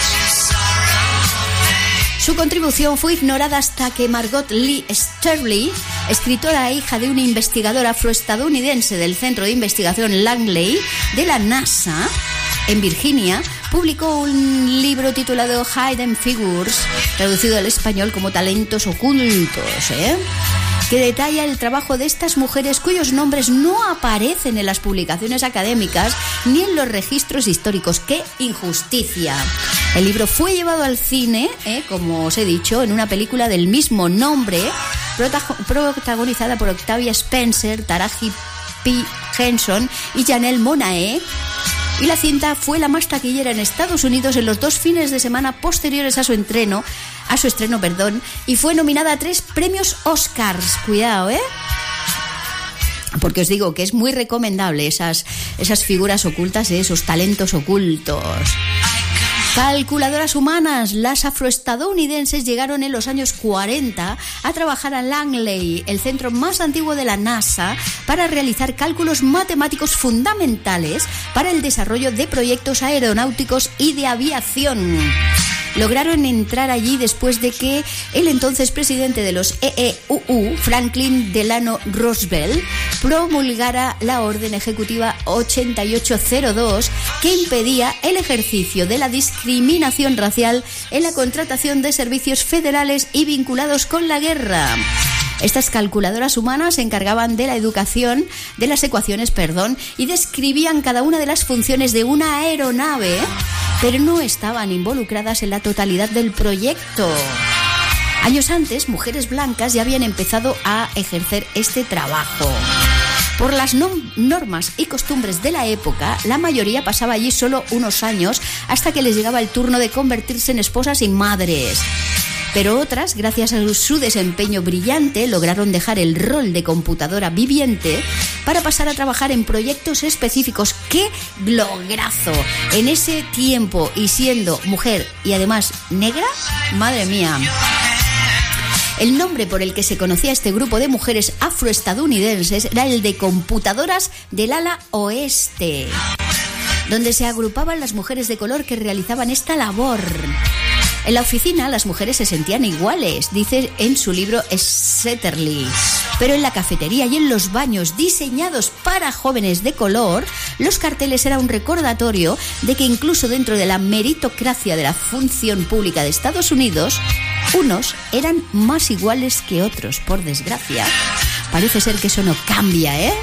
Su contribución fue ignorada hasta que Margot Lee Sterling, escritora e hija de un investigador afroestadounidense del Centro de Investigación Langley de la NASA en Virginia, publicó un libro titulado Hidden Figures, traducido al español como Talentos Ocultos, ¿eh? que detalla el trabajo de estas mujeres cuyos nombres no aparecen en las publicaciones académicas ni en los registros históricos. ¡Qué injusticia! El libro fue llevado al cine, eh, como os he dicho, en una película del mismo nombre, prota- protagonizada por Octavia Spencer, Taraji P. Henson y Janelle Monáe. Y la cinta fue la más taquillera en Estados Unidos en los dos fines de semana posteriores a su estreno, a su estreno, perdón, y fue nominada a tres premios Oscars. Cuidado, ¿eh? Porque os digo que es muy recomendable esas, esas figuras ocultas, ¿eh? Esos talentos ocultos. Calculadoras humanas. Las afroestadounidenses llegaron en los años cuarenta a trabajar a Langley, el centro más antiguo de la NASA, para realizar cálculos matemáticos fundamentales para el desarrollo de proyectos aeronáuticos y de aviación. Lograron entrar allí después de que el entonces presidente de los E E U U, Franklin Delano Roosevelt, promulgara la Orden Ejecutiva ochenta y ocho cero dos que impedía el ejercicio de la discriminación racial en la contratación de servicios federales y vinculados con la guerra. Estas calculadoras humanas se encargaban de la educación, de las ecuaciones, perdón, y describían cada una de las funciones de una aeronave, pero no estaban involucradas en la totalidad del proyecto. Años antes, mujeres blancas ya habían empezado a ejercer este trabajo. Por las normas y costumbres de la época, la mayoría pasaba allí solo unos años hasta que les llegaba el turno de convertirse en esposas y madres. Pero otras, gracias a su desempeño brillante, lograron dejar el rol de computadora viviente para pasar a trabajar en proyectos específicos. ¡Qué lograzo! En ese tiempo, y siendo mujer y además negra, madre mía. El nombre por el que se conocía este grupo de mujeres afroestadounidenses era el de computadoras del ala oeste, donde se agrupaban las mujeres de color que realizaban esta labor. En la oficina las mujeres se sentían iguales, dice en su libro Setterly. Pero en la cafetería y en los baños diseñados para jóvenes de color, los carteles eran un recordatorio de que incluso dentro de la meritocracia de la función pública de Estados Unidos, unos eran más iguales que otros, por desgracia. Parece ser que eso no cambia, ¿eh?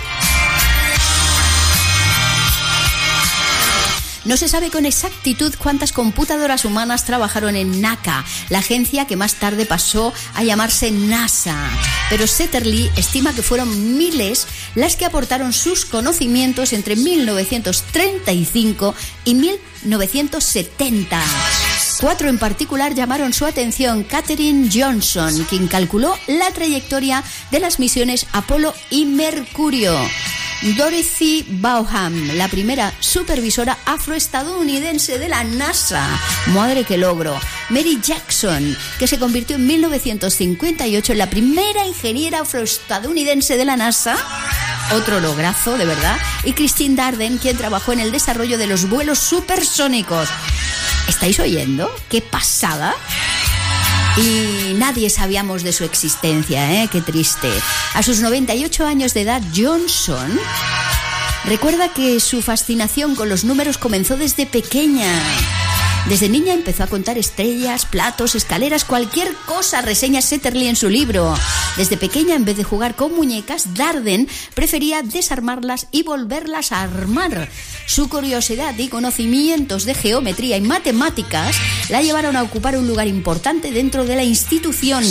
No se sabe con exactitud cuántas computadoras humanas trabajaron en NACA, la agencia que más tarde pasó a llamarse NASA. Pero Setterly estima que fueron miles las que aportaron sus conocimientos entre mil novecientos treinta y cinco y mil novecientos setenta. Cuatro en particular llamaron su atención: Katherine Johnson, quien calculó la trayectoria de las misiones Apolo y Mercurio; Dorothy Baugham, la primera supervisora afroestadounidense de la NASA. Madre que logro. Mary Jackson, que se convirtió en mil novecientos cincuenta y ocho en la primera ingeniera afroestadounidense de la NASA. Otro lograzo, de verdad. Y Christine Darden, quien trabajó en el desarrollo de los vuelos supersónicos. ¿Estáis oyendo? ¡Qué pasada! Y nadie sabíamos de su existencia, ¿eh? Qué triste. A sus noventa y ocho años de edad, Johnson recuerda que su fascinación con los números comenzó desde pequeña. Desde niña empezó a contar estrellas, platos, escaleras, cualquier cosa, reseña Setterly en su libro. Desde pequeña, en vez de jugar con muñecas, Darden prefería desarmarlas y volverlas a armar. Su curiosidad y conocimientos de geometría y matemáticas la llevaron a ocupar un lugar importante dentro de la institución.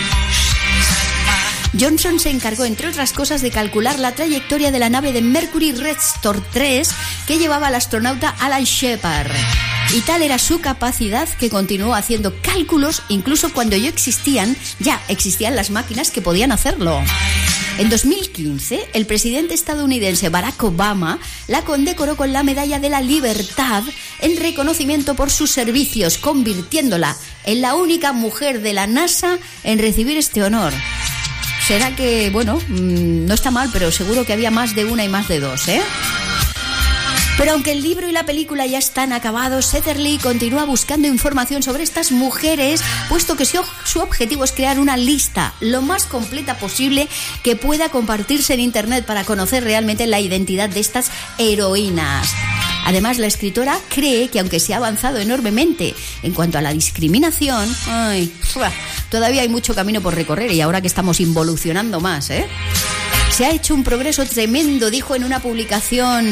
Johnson se encargó, entre otras cosas, de calcular la trayectoria de la nave de Mercury Redstor tres que llevaba al astronauta Alan Shepard. Y tal era su capacidad que continuó haciendo cálculos incluso cuando ya existían, ya existían las máquinas que podían hacerlo. En dos mil quince, el presidente estadounidense Barack Obama la condecoró con la Medalla de la Libertad en reconocimiento por sus servicios, convirtiéndola en la única mujer de la NASA en recibir este honor. Será que, bueno, mmm, no está mal, pero seguro que había más de una y más de dos, ¿eh? Pero aunque el libro y la película ya están acabados, Setterly continúa buscando información sobre estas mujeres, puesto que su, su objetivo es crear una lista lo más completa posible que pueda compartirse en Internet para conocer realmente la identidad de estas heroínas. Además, la escritora cree que aunque se ha avanzado enormemente en cuanto a la discriminación, ay, todavía hay mucho camino por recorrer, y ahora que estamos involucionando más, ¿eh? Se ha hecho un progreso tremendo, dijo en una publicación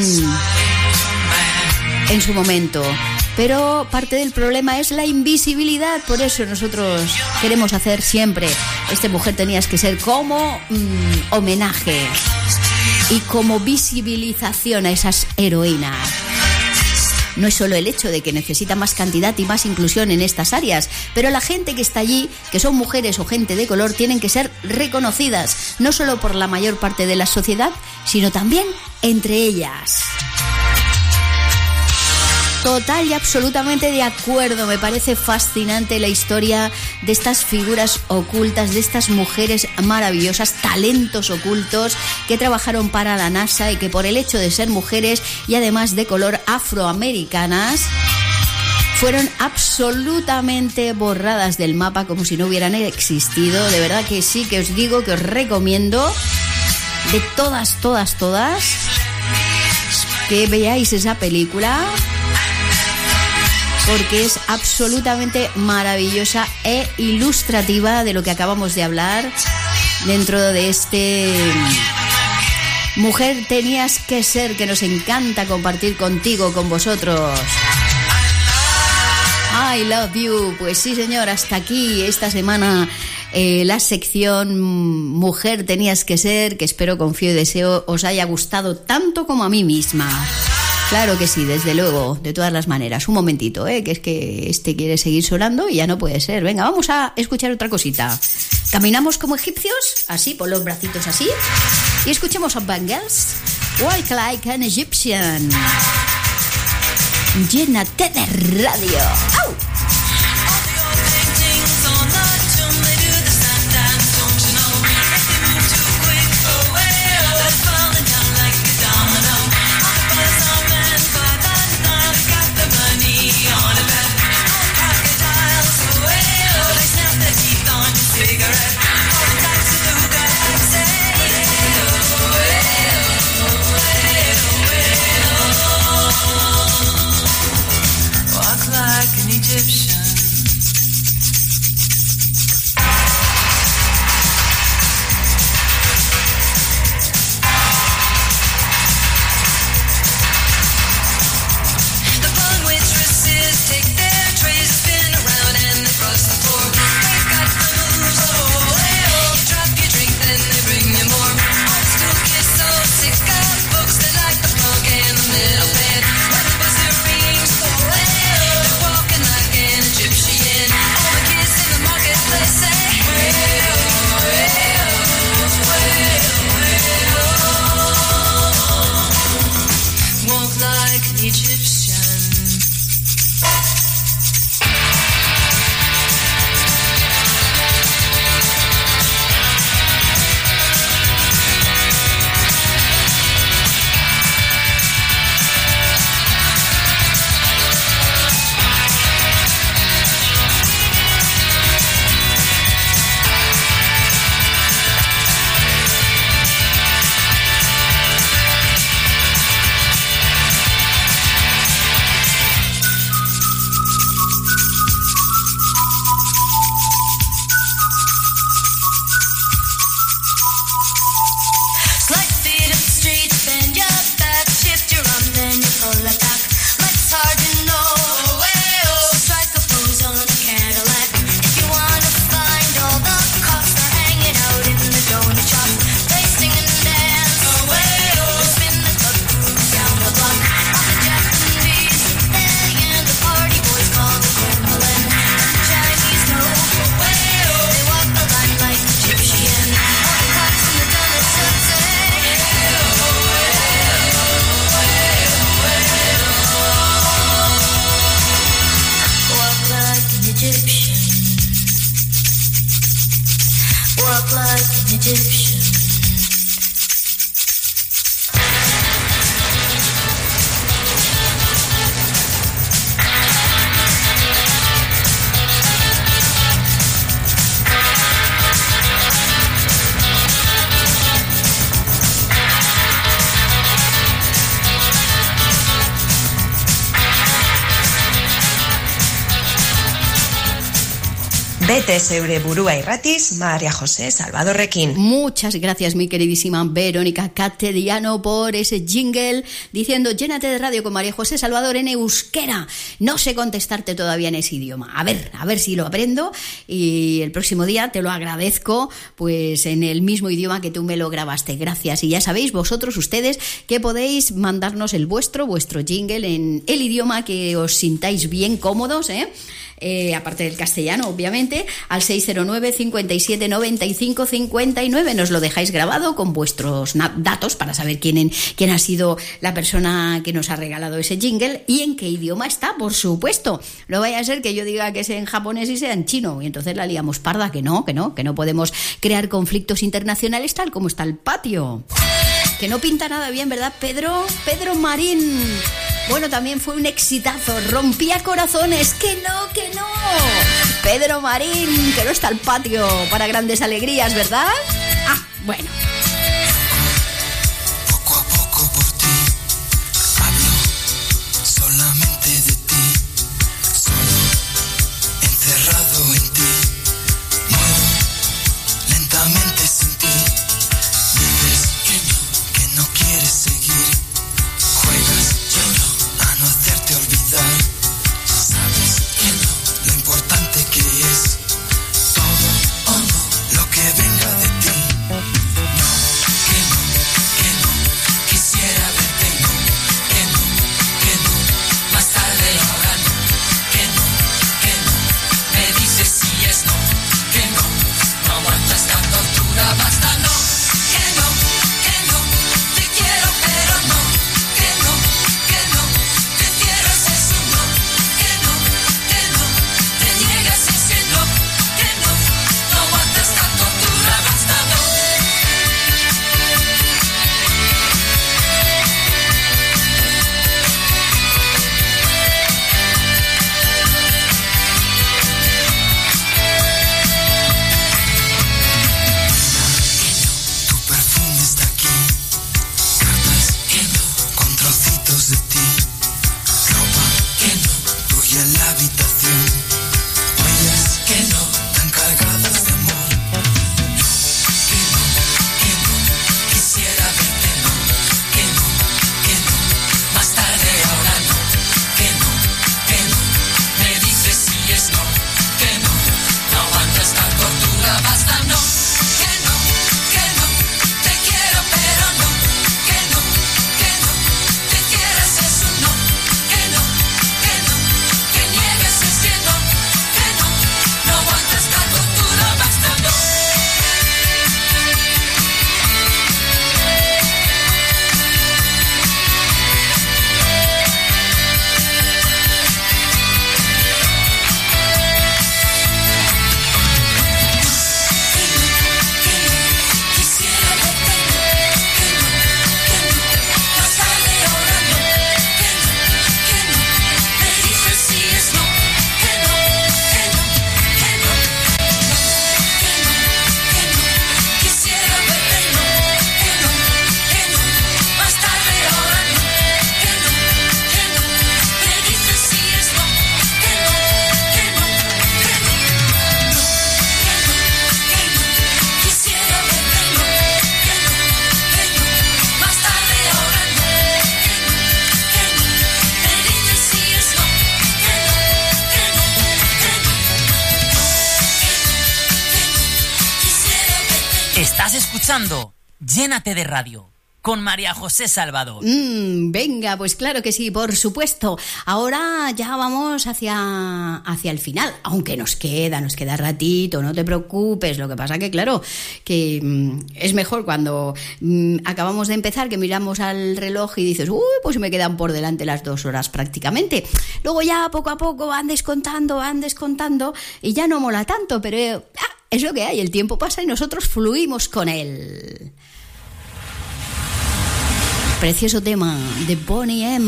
en su momento. Pero parte del problema es la invisibilidad. Por eso nosotros queremos hacer siempre Esta Mujer Tenías que Ser como mmm, homenaje y como visibilización a esas heroínas. No es solo el hecho de que necesita más cantidad y más inclusión en estas áreas, pero la gente que está allí, que son mujeres o gente de color, tienen que ser reconocidas, no solo por la mayor parte de la sociedad, sino también entre ellas. Total y absolutamente de acuerdo. Me parece fascinante la historia de estas figuras ocultas, de estas mujeres maravillosas, talentos ocultos que trabajaron para la NASA y que por el hecho de ser mujeres y además de color afroamericanas fueron absolutamente borradas del mapa como si no hubieran existido. De verdad que sí, que os digo, que os recomiendo de todas, todas, todas que veáis esa película, porque es absolutamente maravillosa e ilustrativa de lo que acabamos de hablar dentro de este Mujer Tenías que Ser, que nos encanta compartir contigo, con vosotros. I love you. Pues sí, señor, hasta aquí esta semana eh, la sección Mujer Tenías que Ser, que espero, confío y deseo os haya gustado tanto como a mí misma. Claro que sí, desde luego, de todas las maneras. Un momentito, ¿eh? Que es que este quiere seguir sonando y ya no puede ser. Venga, vamos a escuchar otra cosita. Caminamos como egipcios, así, por los bracitos así, y escuchemos a Bangles, Walk Like an Egyptian. Llénate de radio. ¡Au! Bete zeure burua irratiz, María José Salvadorrekin. Muchas gracias, mi queridísima Verónica Castellano, por ese jingle diciendo llénate de radio con María José Salvador en euskera. No sé contestarte todavía en ese idioma. A ver, a ver si lo aprendo y el próximo día te lo agradezco pues en el mismo idioma que tú me lo grabaste. Gracias. Y ya sabéis vosotros, ustedes, que podéis mandarnos el vuestro, vuestro jingle en el idioma que os sintáis bien cómodos, ¿eh? Eh, aparte del castellano, obviamente, al seis cero nueve, cincuenta y siete, noventa y cinco, cincuenta y nueve. Nos lo dejáis grabado con vuestros datos para saber quién, en, quién ha sido la persona que nos ha regalado ese jingle y en qué idioma está, por supuesto. No vaya a ser que yo diga que es en japonés y sea en chino y entonces la liamos parda, que no, que no, que no podemos crear conflictos internacionales tal como está el patio. Que no pinta nada bien, ¿verdad, Pedro? Pedro Marín. Bueno, también fue un exitazo, rompía corazones, que no, que no. Pedro Marín, que no está el patio para grandes alegrías, ¿verdad? Ah, bueno. Poco a poco por ti, hablo solamente de ti, solo encerrado en ti, muero lentamente sin escuchando Llénate de Radio con María José Salvador. Mm, venga, pues claro que sí, por supuesto. Ahora ya vamos hacia, hacia el final, aunque nos queda, nos queda ratito, no te preocupes. Lo que pasa que, claro, que mm, es mejor cuando mm, acabamos de empezar, que miramos al reloj y dices, uy, pues me quedan por delante las dos horas prácticamente. Luego ya poco a poco van descontando, van descontando y ya no mola tanto, pero eh, ah, es lo que hay, el tiempo pasa y nosotros fluimos con él. Precioso tema de Boney M.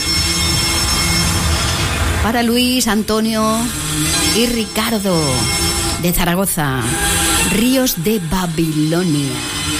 Para Luis, Antonio y Ricardo de Zaragoza. Ríos de Babilonia.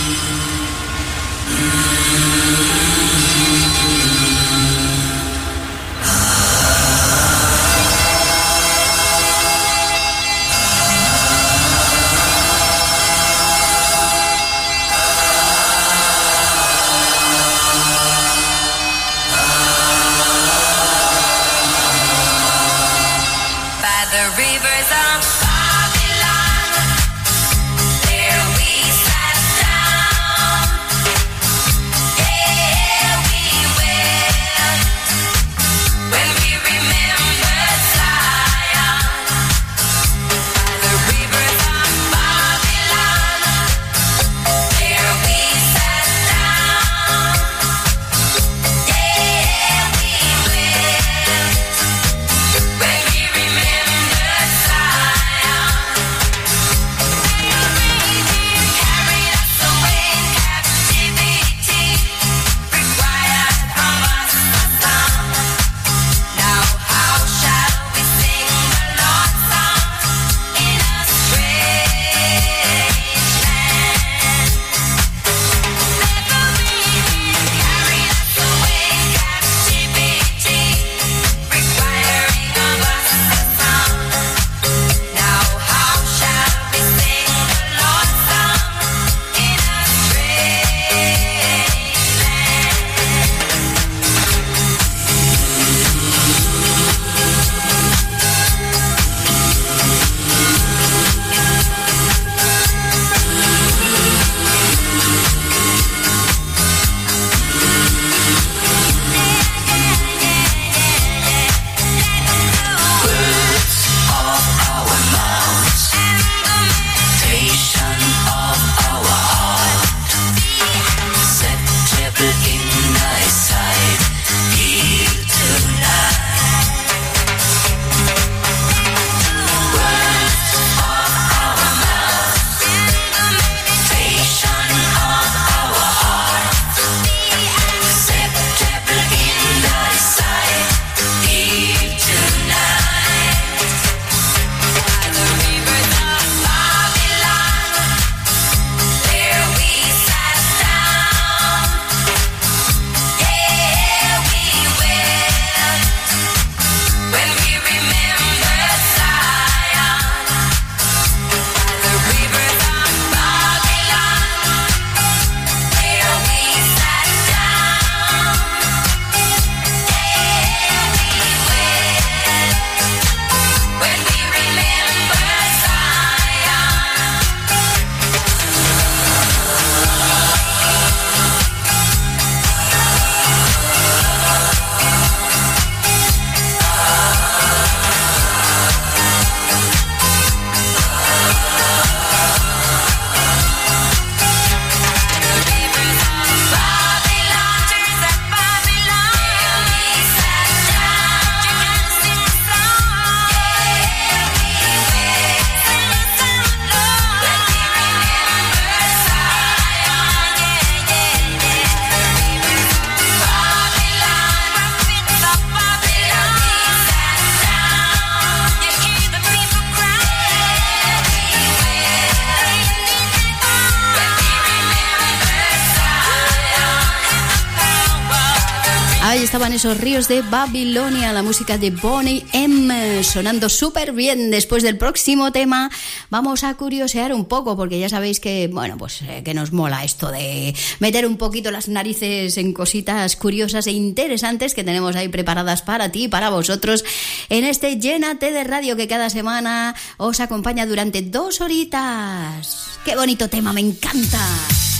Ahí estaban esos ríos de Babilonia, la música de Boney M, sonando súper bien. Después del próximo tema vamos a curiosear un poco, porque ya sabéis que, bueno, pues eh, que nos mola esto de meter un poquito las narices en cositas curiosas e interesantes que tenemos ahí preparadas para ti, para vosotros, en este Llénate de Radio que cada semana os acompaña durante dos horitas. ¡Qué bonito tema! ¡Me encanta!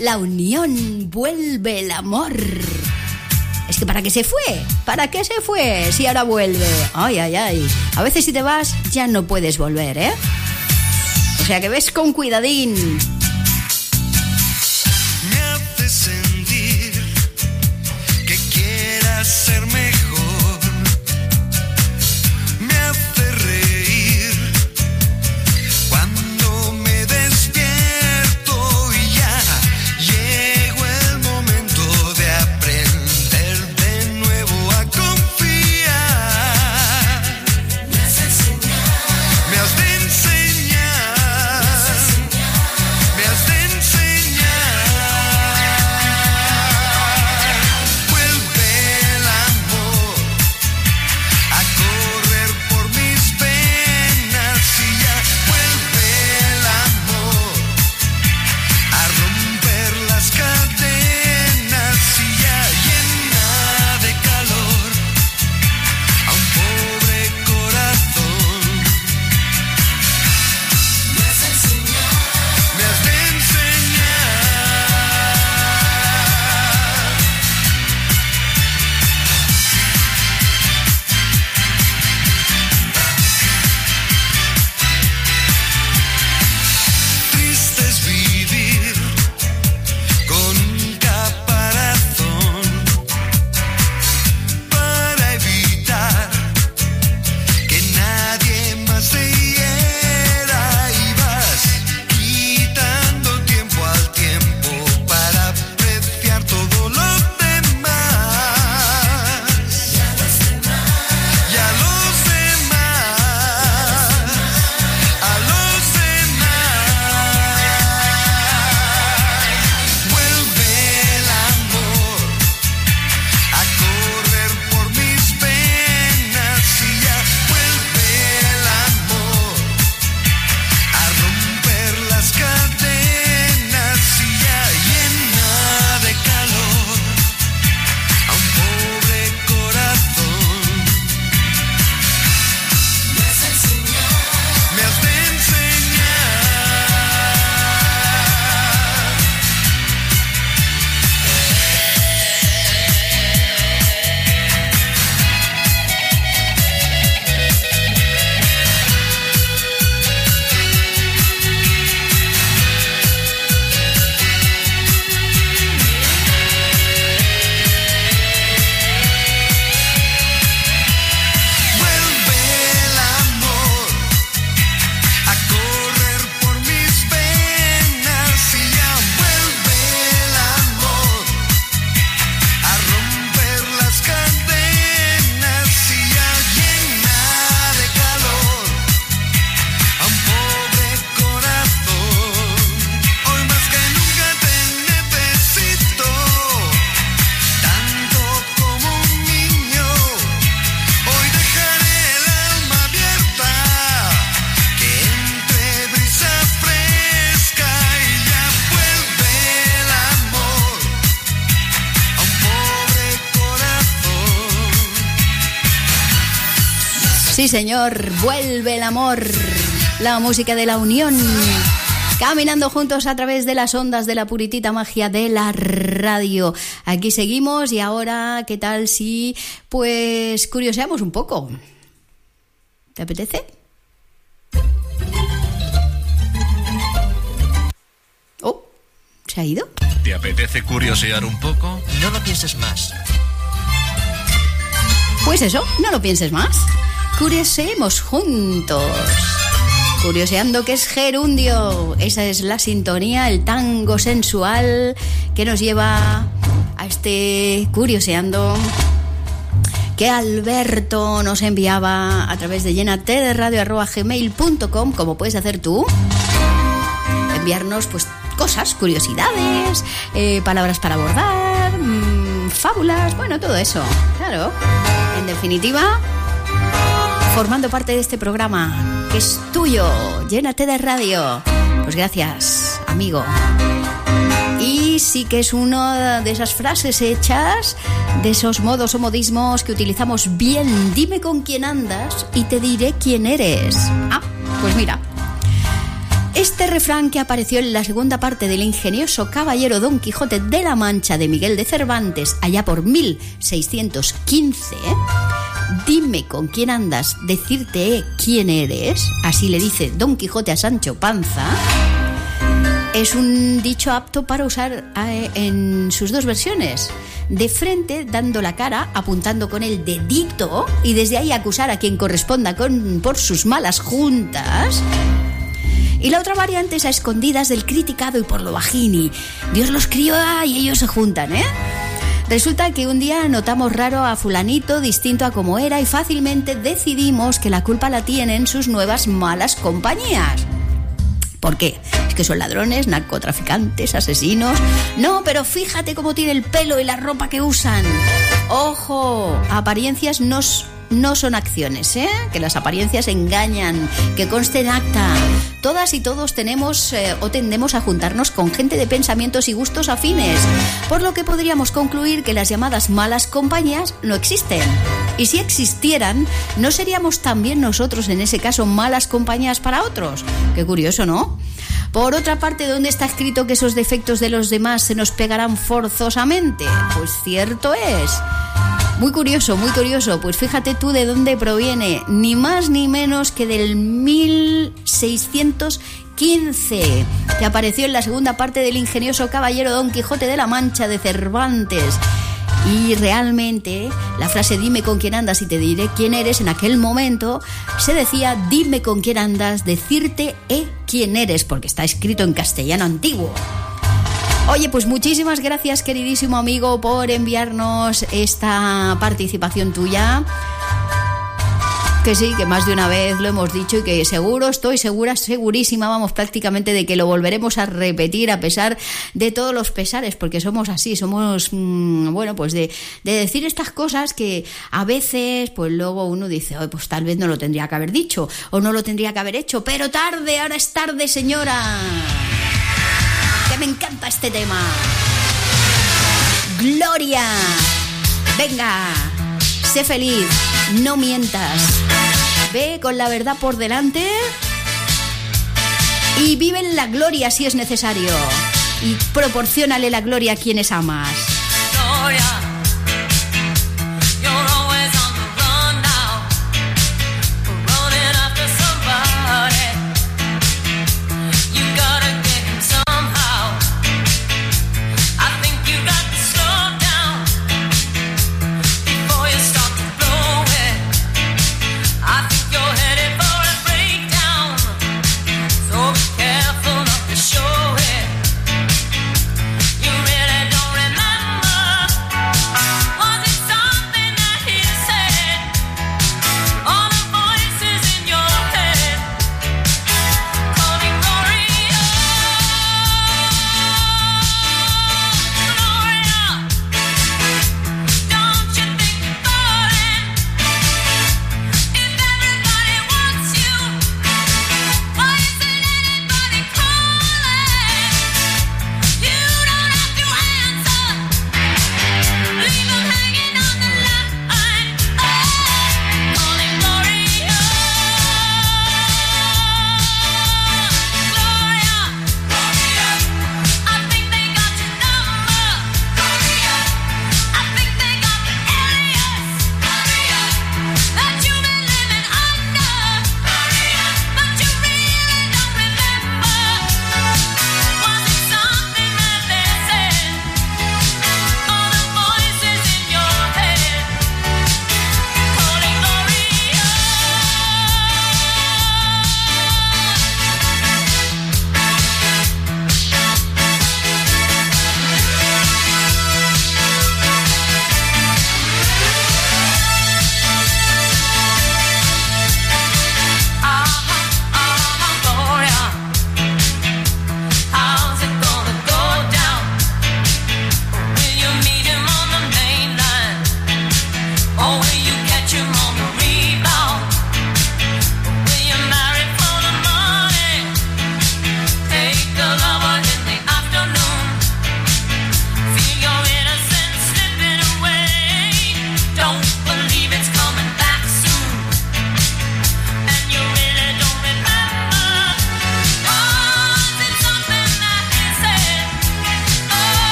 La unión, vuelve el amor. Es que ¿para qué se fue? ¿Para qué se fue? Si ahora vuelve. Ay, ay, ay. A veces si te vas ya no puedes volver, ¿eh? O sea que ves con cuidadín. Me hace sentir que quieras ser mejor. Me hace reír cuando me despierto y ya llegó el momento de aprender de nuevo a confiar. Me has enseñado, me has de enseñar, me has de enseñar. Vuelve el amor a correr por mis venas y ya vuelve el amor a romper las cadenas y ya llena de calor a un pobre corazón. Me has enseñado, me has de enseñar. Triste es vivir con un caparazón para evitar que nadie más te hiera y vas quitando tiempo al tiempo para apreciar todo lo demás. Y a los demás, a los demás. Vuelve el amor a correr por mis venas y ya vuelve el amor a romper las cadenas y ya llena de calor a un pobre corazón. Me has enseñado, me has de enseñar. Vuelve el amor a correr por mis venas y ya vuelve el amor a romper las cadenas y ya llena de calor a un pobre corazón. Hoy más que nunca te necesito, tanto como un niño. Hoy dejaré el alma abierta, que entre brisa fresca y ya vuelve el amor a un pobre corazón. Sí, señor, vuelve el amor. La música de la unión. Caminando juntos a través de las ondas de la puritita magia de la radio. Aquí seguimos y ahora, ¿qué tal si pues curioseamos un poco? ¿Te apetece? Oh, ¿se ha ido? ¿Te apetece curiosear un poco? No lo pienses más. Pues eso, no lo pienses más. Curioseemos juntos. Curioseando qué es gerundio. Esa es la sintonía, el tango sensual que nos lleva a este curioseando que Alberto nos enviaba a través de llenate de radio arroba gmail punto com, como puedes hacer tú. Enviarnos pues cosas, curiosidades, eh, palabras para abordar, mmm, fábulas, bueno, todo eso. Claro, en definitiva, formando parte de este programa que es tuyo, llénate de radio. Pues gracias, amigo. Y sí que es una de esas frases hechas, de esos modos o modismos que utilizamos bien. Dime con quién andas y te diré quién eres. Ah, pues mira, Este refrán, que apareció en la segunda parte del ingenioso caballero Don Quijote de la Mancha de Miguel de Cervantes, allá por mil seiscientos quince, dime con quién andas, decirte quién eres, así le dice Don Quijote a Sancho Panza, es un dicho apto para usar en sus dos versiones. De frente, dando la cara, apuntando con el dedito y desde ahí acusar a quien corresponda con, por sus malas juntas. Y la otra variante es a escondidas del criticado y por lo bajini. Dios los crió y ellos se juntan, ¿eh? Resulta que un día notamos raro a fulanito, distinto a como era, y fácilmente decidimos que la culpa la tienen sus nuevas malas compañías. ¿Por qué? Es que son ladrones, narcotraficantes, asesinos. No, pero fíjate cómo tiene el pelo y la ropa que usan. ¡Ojo! Apariencias no, no son acciones, ¿eh? Que las apariencias engañan, que conste en acta. Todas y todos tenemos eh, o tendemos a juntarnos con gente de pensamientos y gustos afines, por lo que podríamos concluir que las llamadas malas compañías no existen. Y si existieran, ¿no seríamos también nosotros en ese caso malas compañías para otros? Qué curioso, ¿no? Por otra parte, ¿dónde está escrito que esos defectos de los demás se nos pegarán forzosamente? Pues cierto es. Muy curioso, muy curioso. Pues fíjate tú de dónde proviene, ni más ni menos que del mil seiscientos quince, que apareció en la segunda parte del ingenioso caballero Don Quijote de la Mancha de Cervantes. Y realmente la frase dime con quién andas y te diré quién eres, en aquel momento se decía dime con quién andas, decirte eh, quién eres, porque está escrito en castellano antiguo. Oye, pues muchísimas gracias, queridísimo amigo, por enviarnos esta participación tuya. Que sí, que más de una vez lo hemos dicho y que seguro, estoy segura, segurísima, vamos, prácticamente de que lo volveremos a repetir a pesar de todos los pesares, porque somos así, somos, mmm, bueno, pues de, de decir estas cosas que a veces, pues luego uno dice, oh, pues tal vez no lo tendría que haber dicho o no lo tendría que haber hecho, pero tarde, ahora es tarde, señora. Que me encanta este tema. Gloria, venga, sé feliz. No mientas, ve con la verdad por delante y vive en la gloria si es necesario y proporciónale la gloria a quienes amas. Gloria. Show it. You really don't remember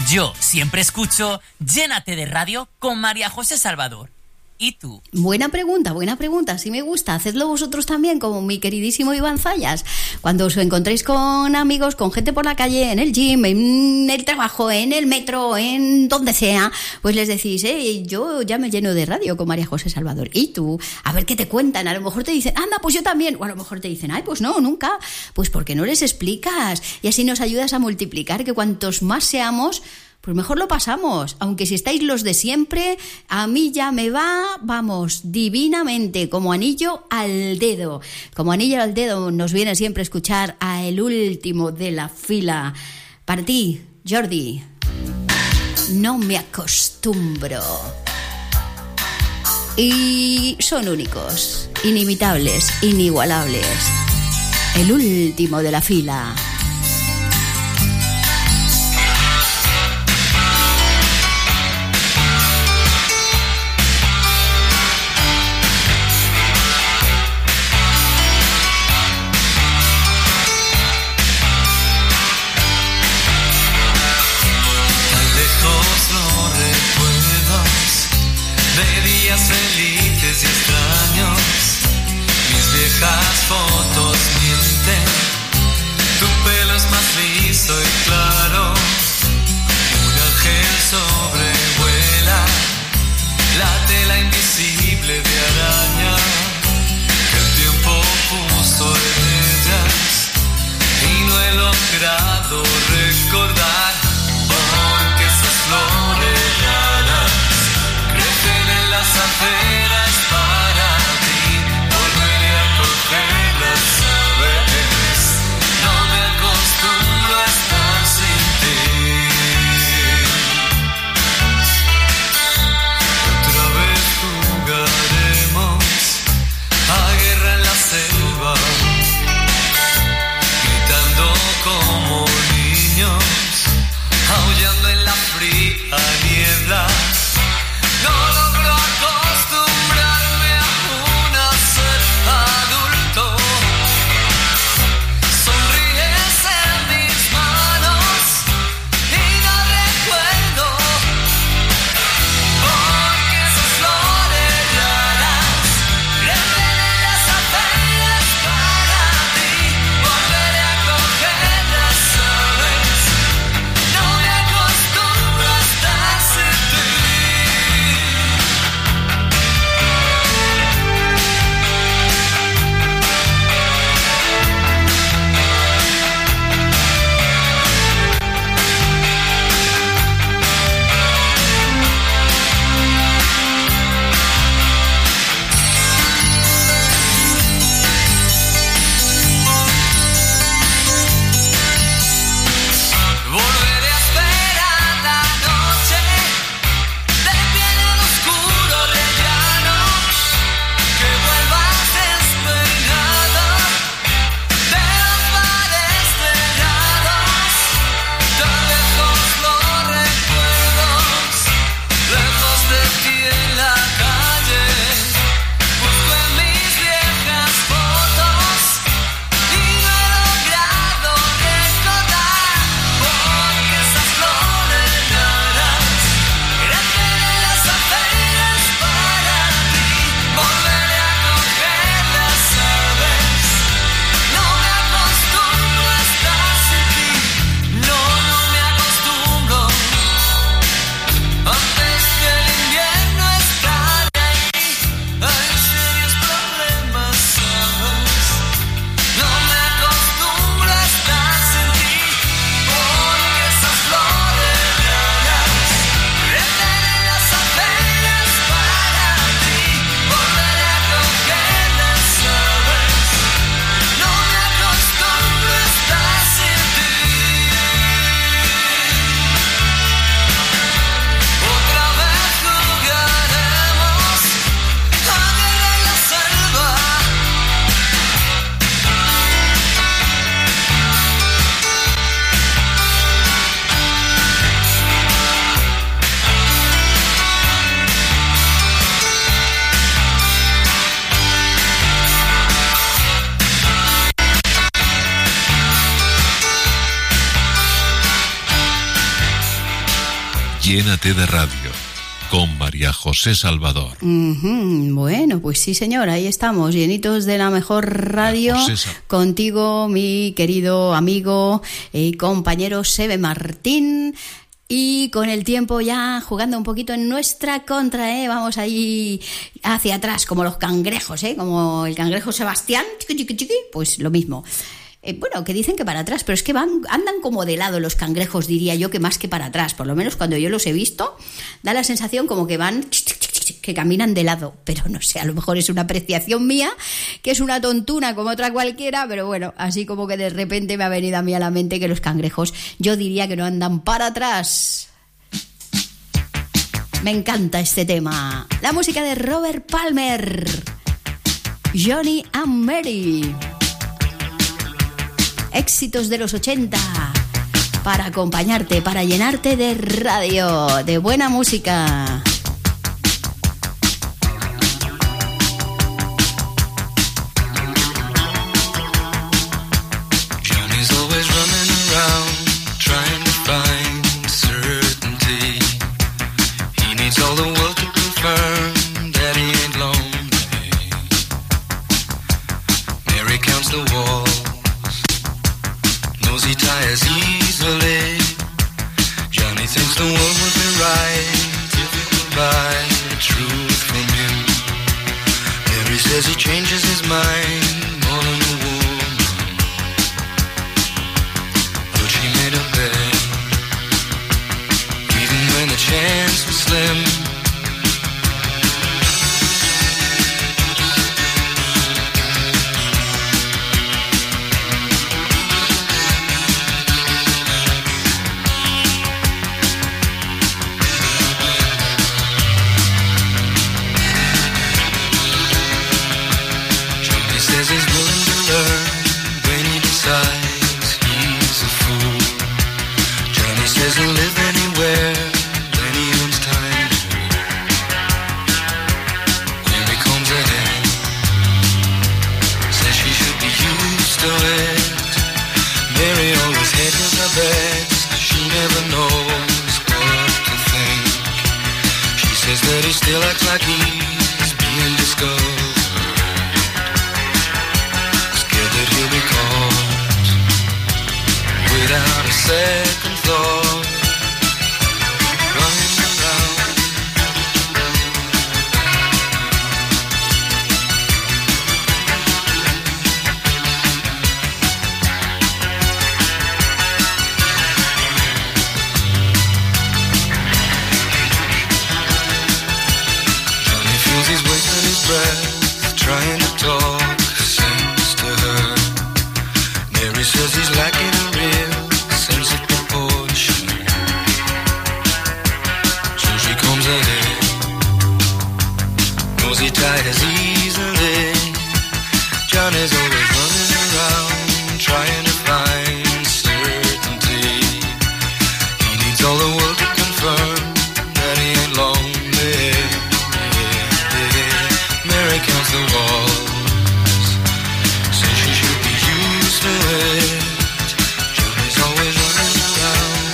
Yo siempre escucho Llénate de Radio con María José Salvador. ¿Y tú? Buena pregunta, buena pregunta. Si me gusta, hacedlo vosotros también, como mi queridísimo Iván Zayas. Cuando os encontréis con amigos, con gente por la calle, en el gym, en el trabajo, en el metro, en donde sea, pues les decís, eh, yo ya me lleno de radio con María José Salvador. ¿Y tú? A ver qué te cuentan. A lo mejor te dicen, anda, pues yo también. O a lo mejor te dicen, ay, pues no, nunca. Pues porque no les explicas. Y así nos ayudas a multiplicar, que cuantos más seamos, pues mejor lo pasamos. Aunque si estáis los de siempre, a mí ya me va, vamos, divinamente, como anillo al dedo. Como anillo al dedo nos viene siempre a escuchar a el último de la fila. Para ti, Jordi, no me acostumbro. Y son únicos, inimitables, inigualables. El último de la fila. Felices y extraños, mis viejas fotos mienten, tu pelo es más liso y claro, un ángel sobrevuela la tela invisible de araña que el tiempo puso en ellas y no he logrado recordar porque esas flores raras crecen en las aceras para ti. Volveré a cogerlas, sabes. No me acostumbro a estar sin ti. Otra vez jugaremos Llénate de Radio, con María José Salvador. Uh-huh. Bueno, pues sí, señor, ahí estamos, llenitos de la mejor radio, contigo, mi querido amigo y compañero Sebe Martín. Y con el tiempo ya jugando un poquito en nuestra contra, ¿eh? Vamos ahí hacia atrás, como los cangrejos, ¿eh? Como el cangrejo Sebastián, chiqui, chiqui, chiqui, pues lo mismo. Eh, bueno, que dicen que para atrás, pero es que van andan como de lado los cangrejos, diría yo, que más que para atrás. Por lo menos cuando yo los he visto, da la sensación como que van... que caminan de lado, pero no sé, a lo mejor es una apreciación mía, que es una tontuna como otra cualquiera, pero bueno, así como que de repente me ha venido a mí a la mente que los cangrejos, yo diría que no andan para atrás. Me encanta este tema. La música de Robert Palmer, Johnny and Mary. Éxitos de los ochenta, para acompañarte, para llenarte de radio, de buena música. Trying to find certainty. He needs all the world to confirm that he ain't lonely. Mary counts the walls, knows he tires easily. Johnny thinks the world would be right if he could buy the truth from him. Mary says he changes his mind more than a woman. Made a bet, even when the chance was slim. Johnny says he's willing to learn when he decides. Says he'll live anywhere when he owns time. Here he comes ahead, says she should be used to it. Mary always hedges her bets, she never knows what to think. She says that he still acts like he's being discovered, scared that he'll be caught without a second thought. Breath, trying to talk sense to her. Mary says he's lacking a real sense of proportion. So she comes ahead, knows he tires easily. Johnny's always running around, trying to find certainty. He needs all the world to confirm that he ain't lonely. Mary counts the walls, says she should be used to it. Johnny's always running around,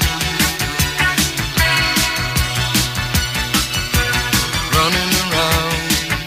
running around.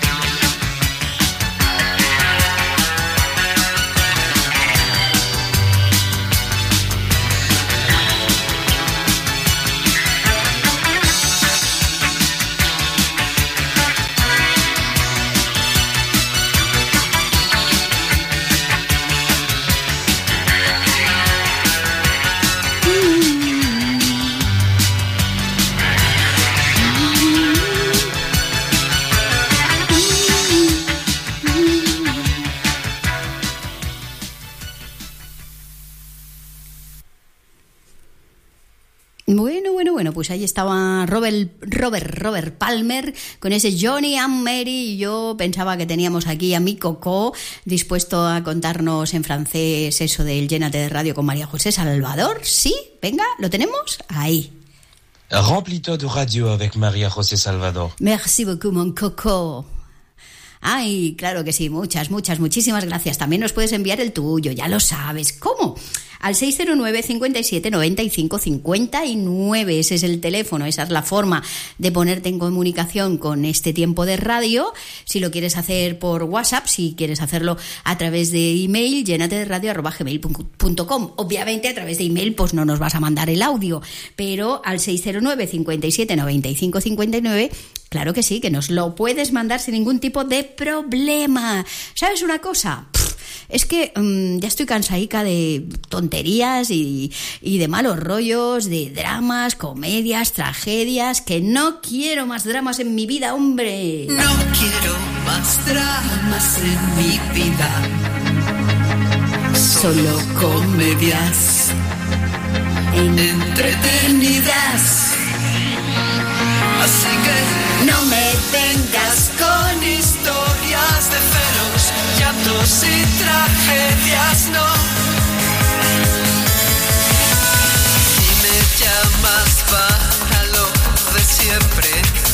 Bueno, bueno, bueno, pues ahí estaba Robert, Robert, Robert Palmer con ese Johnny and Mary. Y yo pensaba que teníamos aquí a mi Coco dispuesto a contarnos en francés eso del Llénate de Radio con María José Salvador. Sí, venga, ¿lo tenemos? Ahí. Remplis-toi de radio avec María José Salvador. Merci beaucoup, mon Coco. Ay, claro que sí, muchas, muchas, muchísimas gracias. También nos puedes enviar el tuyo, ya lo sabes. ¿Cómo? al seis cero nueve, cincuenta y siete, noventa y cinco, cincuenta y nueve. Ese es el teléfono, esa es la forma de ponerte en comunicación con este tiempo de radio. Si lo quieres hacer por WhatsApp, si quieres hacerlo a través de email, llénate de radio arroba gmail punto com. Obviamente a través de email pues no nos vas a mandar el audio, pero al seis cero nueve, cincuenta y siete, noventa y cinco, cincuenta y nueve, claro que sí, que nos lo puedes mandar sin ningún tipo de problema. ¿Sabes una cosa? Pff, es que um, ya estoy cansadica de tonterías y, y de malos rollos, de dramas, comedias, tragedias, que no quiero más dramas en mi vida, hombre. No quiero más dramas en mi vida, solo comedias entretenidas. Así que no me vengas con historias de celos, llantos y tragedias, no. Y me llamas para lo de siempre,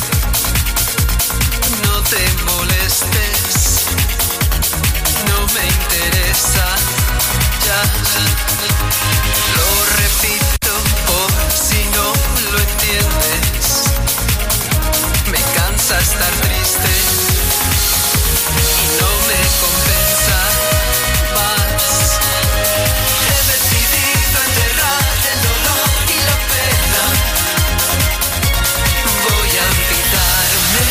no te molestes, no me interesa, ya. Lo repito por si no lo entiendes. Me cansa estar triste y no me compensa más. He decidido enterrar el dolor y la pena. Voy a olvidarme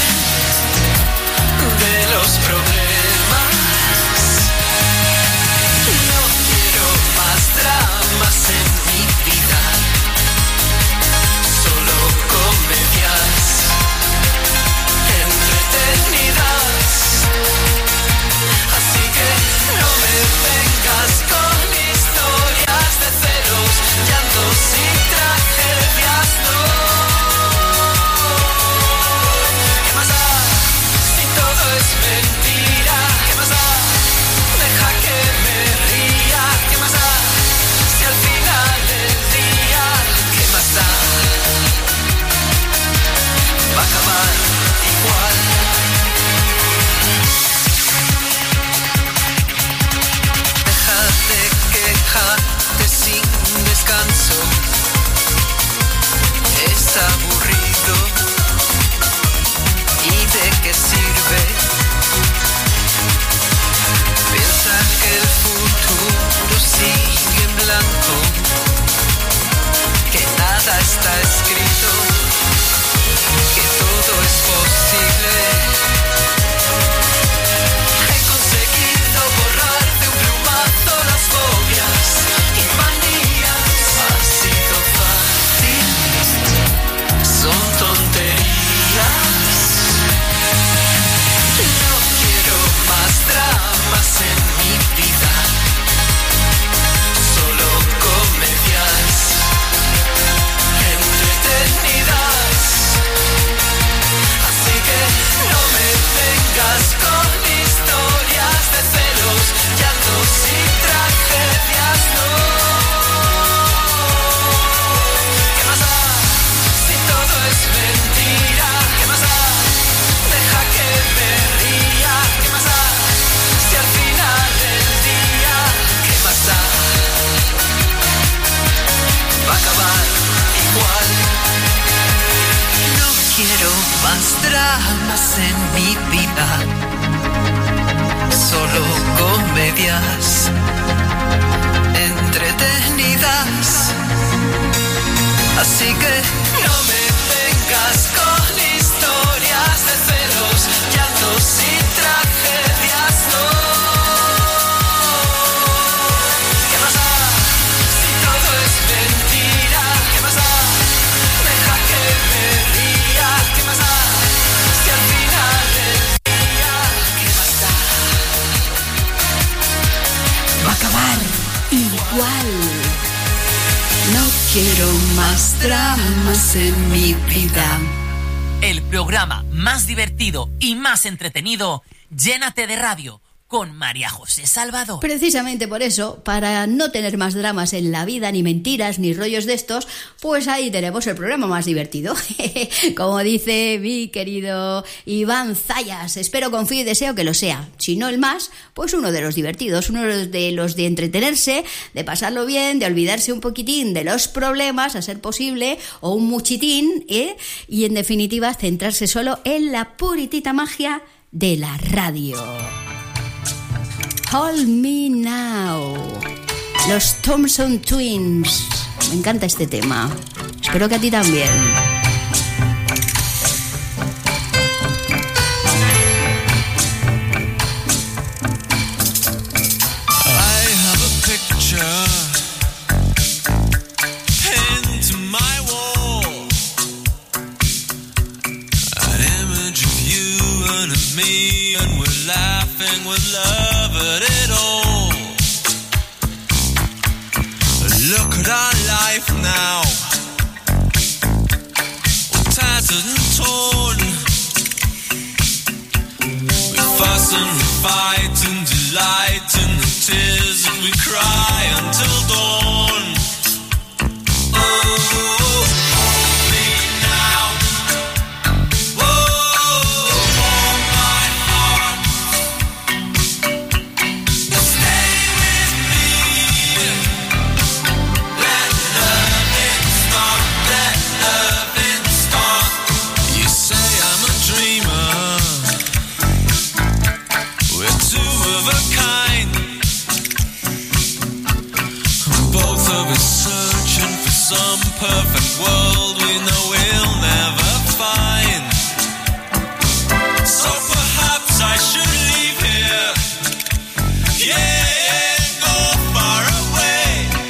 de los problemas. No quiero más dramas en mi vida, solo comedias entretenidas. Así que no me vengas con historias de celos, llantos y tragedias, no. ¿Qué más da si todo es mentira? ¿Qué más da? Deja que me ría. ¿Qué más da si al final del día, qué más da? Va a acabar igual. Deja de quejarte sin descanso, es aburrido. ¿Y de qué sirve? Piensa que el futuro sigue en blanco, que nada está escrito, que todo es posible. He conseguido borrar de un plumazo las fobias y manías. Ha sido fácil, son tonterías. No quiero más dramas en mi vida, solo comedias entretenidas. Así que no me vengas con historias de celos, llantos y tragedias, no. ¿Qué más da si todo es mentira? ¿Qué más da? Deja que me ría. ¿Qué más da si al final del día, qué más da? Va a acabar igual. No quiero más dramas en mi vida, solo comedias entretenidas. Así que no me vengas con historias de celos, llantos y tragedias, no. ¿Qué más da si todo es mentira? ¿Qué más da? Deja que me ría. ¿Qué más da si al final del día, qué más da? va a acabar igual. No quiero más dramas en mi vida. El programa más divertido y más entretenido, Llénate de Radio, con María José Salvador. Precisamente por eso, para no tener más dramas en la vida, ni mentiras, ni rollos de estos, pues ahí tenemos el programa más divertido. Como dice mi querido Iván Zayas, espero, confío y deseo que lo sea. Si no el más, pues uno de los divertidos, uno de los de entretenerse, de pasarlo bien, de olvidarse un poquitín de los problemas, a ser posible, o un muchitín, ¿eh? Y en definitiva, centrarse solo en la puritita magia de la radio. Hold Me Now, los Thompson Twins. Me encanta este tema. Espero que a ti también. I have a picture pinned to my wall, an image of you and of me, and we're laughing with love at it all. Look at our life now, all tattered and torn. We fuss and we fight and delight in the tears that we cry until dawn. Oh, hold me now. Oh, hold my heart. Stay with me. Let loving start. Let loving start. You say I'm a dreamer. We're two of a kind. Both of us searching for some perfect world we know we'll never find. So perhaps I should leave here. Yeah, go far away.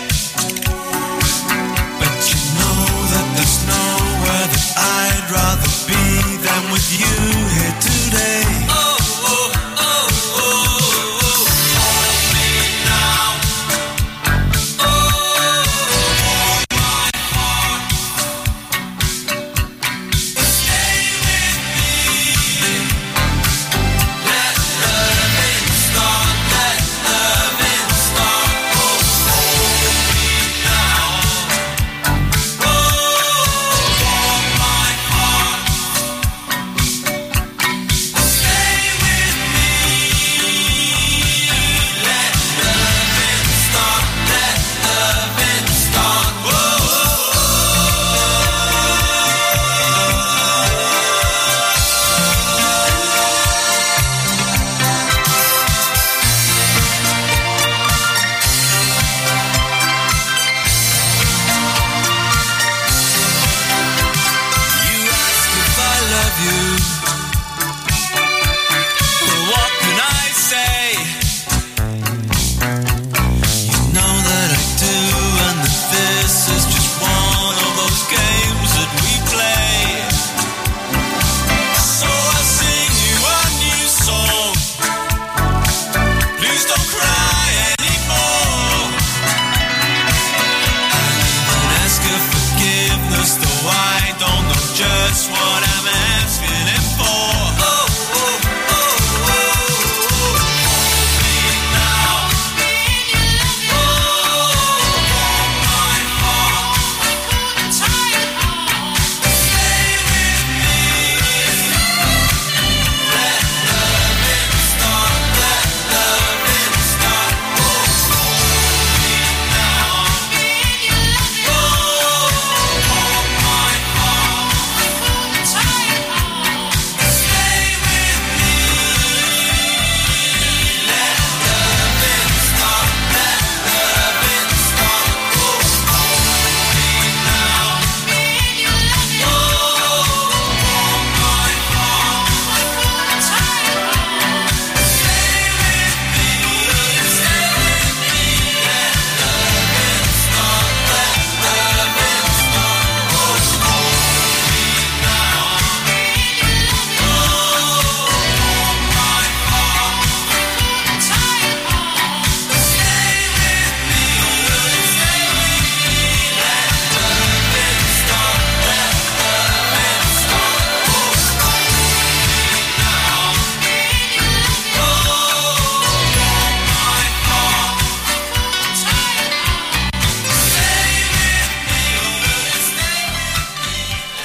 But you know that there's nowhere that I'd rather be than with you here today. Oh, oh, oh, oh, oh. Hold me now. Oh, hold my heart.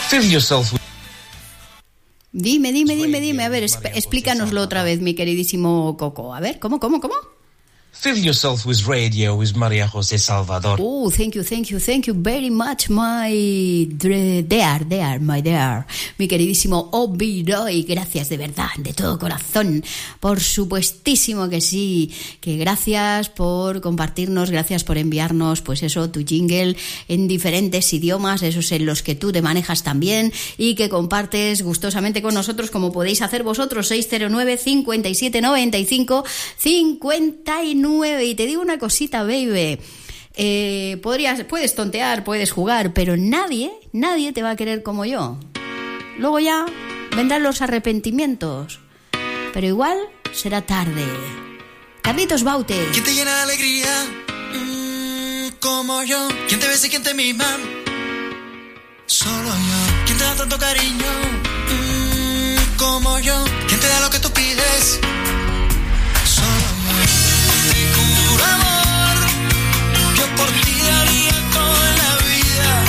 Fill yourself with... Dime, dime, dime, dime. A ver, esp- explícanoslo otra vez, mi queridísimo Coco. A ver, ¿cómo, cómo, cómo? Fill yourself with radio with María José Salvador. Oh, thank you, thank you, thank you very much, my dear, dear, my dear. Mi queridísimo Obiroy, gracias de verdad, de todo corazón. Por supuestísimo que sí, que gracias por compartirnos, gracias por enviarnos, pues eso, tu jingle en diferentes idiomas, esos en los que tú te manejas también y que compartes gustosamente con nosotros, como podéis hacer vosotros, seis cero nueve, cinco siete, nueve cinco, cinco nueve. Y te digo una cosita, baby. Eh, podrías, puedes tontear, puedes jugar, pero nadie, nadie te va a querer como yo. Luego ya vendrán los arrepentimientos. Pero igual será tarde. Carlitos Baute. ¿Quién te llena de alegría? Mm, como yo. ¿Quién te besa y quién te mima? Solo yo. ¿Quién te da tanto cariño? Mm, como yo. ¿Quién te da lo que tú pides? Solo yo. Te juro, amor, yo por ti daría toda la vida.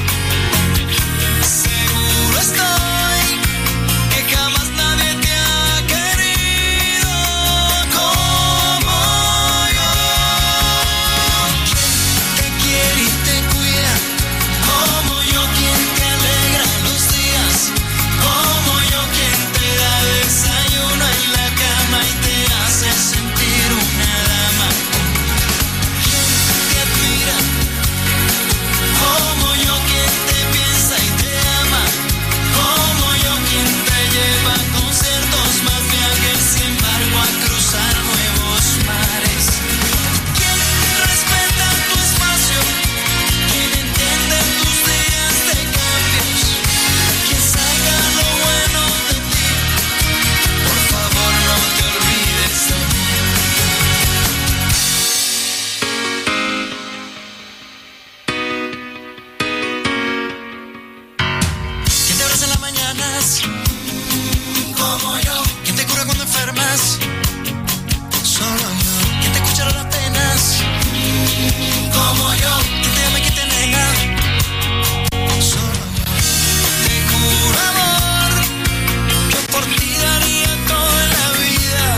Seguro estoy que jamás nadie te ha querido como yo. Quien te quiere y te cuida, como yo, quien te alegra los días, como yo, quien te da desayuno en la cama y te hace sentir una dama. Quien te admira, como yo, quien te piensa y te ama, como yo, quien te lleva a conciertos, más viajes, sin embargo a cruzar nuevos mares. Quien respeta tu espacio, quien entiende tus días de cambios, quien saca lo bueno de ti. Por favor, no te olvides de mí. ¿Quién te abraza en las mañanas? Como yo. ¿Quién te cura cuando enfermas? Solo yo. ¿Quién te escucha las penas? Como yo. ¿Quién te ama y quién te nega? Solo yo. Te juro, amor, yo por ti daría toda la vida.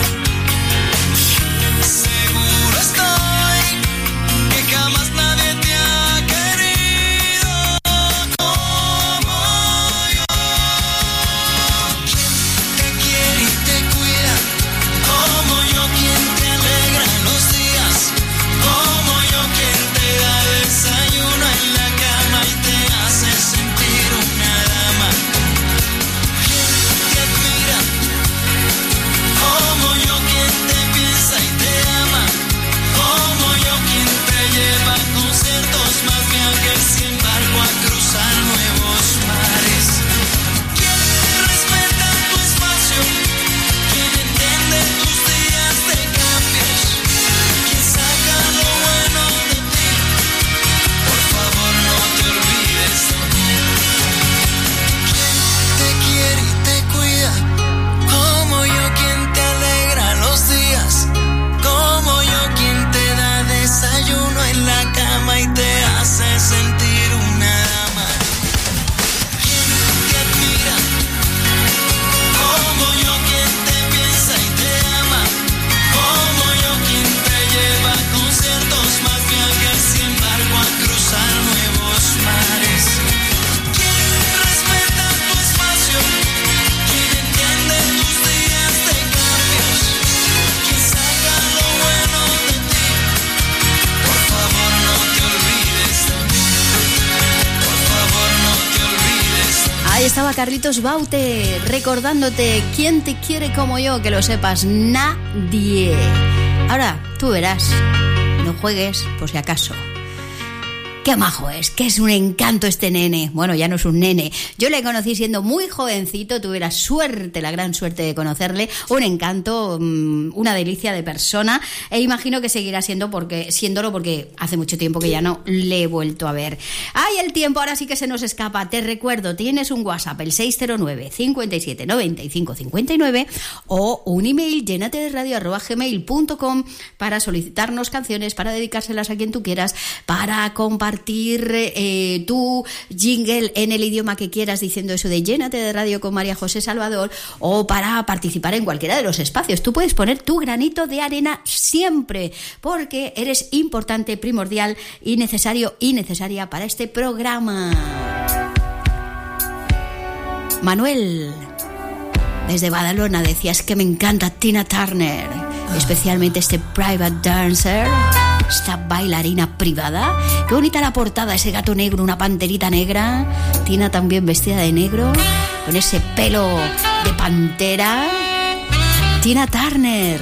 Seguro estoy que jamás nadie te ha querido como yo. Quien te quiere y te cuida, como yo, quien te alegra los días, como yo, quien te da desayuno en la cama y te hace sentir una dama. Quien te admira, como yo, quien te piensa y te ama, como yo, quien te lleva a conciertos, más viajes, sin embargo a cruzar nuevos mares. Quien respeta tu espacio, quien entiende tus días de cambios, quien saca lo bueno de ti. Por favor, no te olvides de mí. Quien te quiere y te cuida, como yo, quien te alegra los días, como yo, quien te da desayuno en la cama y te hace sentir una dama. Quien te admira, como yo, quien te piensa y te ama, como yo, quien te lleva a conciertos, más viajes, sin embargo a cruzar nuevos mares. Quien respeta tu espacio, quien entiende tus días de cambios, quien saca lo bueno de ti. Por favor, no te olvides de mí. Por favor, no te olvides de mí. Ahí estaba Carlitos Baute recordándote quién te quiere como yo, que lo sepas, nadie. Ahora, tú verás, no juegues por si acaso. Qué majo es, que es un encanto este nene. Bueno, ya no es un nene. Yo le conocí siendo muy jovencito, tuve la suerte, la gran suerte de conocerle. Un encanto, una delicia de persona. E imagino que seguirá siendo porque, siéndolo porque hace mucho tiempo que ya no le he vuelto a ver. ¡Ay, el tiempo! Ahora sí que se nos escapa. Te recuerdo, tienes un WhatsApp, el seis cero nueve, cinco siete, nueve cinco cinco nueve o un email, llénate de radio arroba gmail punto com, para solicitarnos canciones, para dedicárselas a quien tú quieras, para compartir compartir eh, tu jingle en el idioma que quieras diciendo eso de Llénate de Radio con María José Salvador, o para participar en cualquiera de los espacios. Tú puedes poner tu granito de arena siempre, porque eres importante, primordial y necesario y necesaria para este programa. Manuel, desde Badalona, decías que me encanta Tina Turner, especialmente este Private Dancer, esta bailarina privada. Qué bonita la portada, ese gato negro, una panterita negra, Tina también vestida de negro, con ese pelo de pantera. Tina Turner.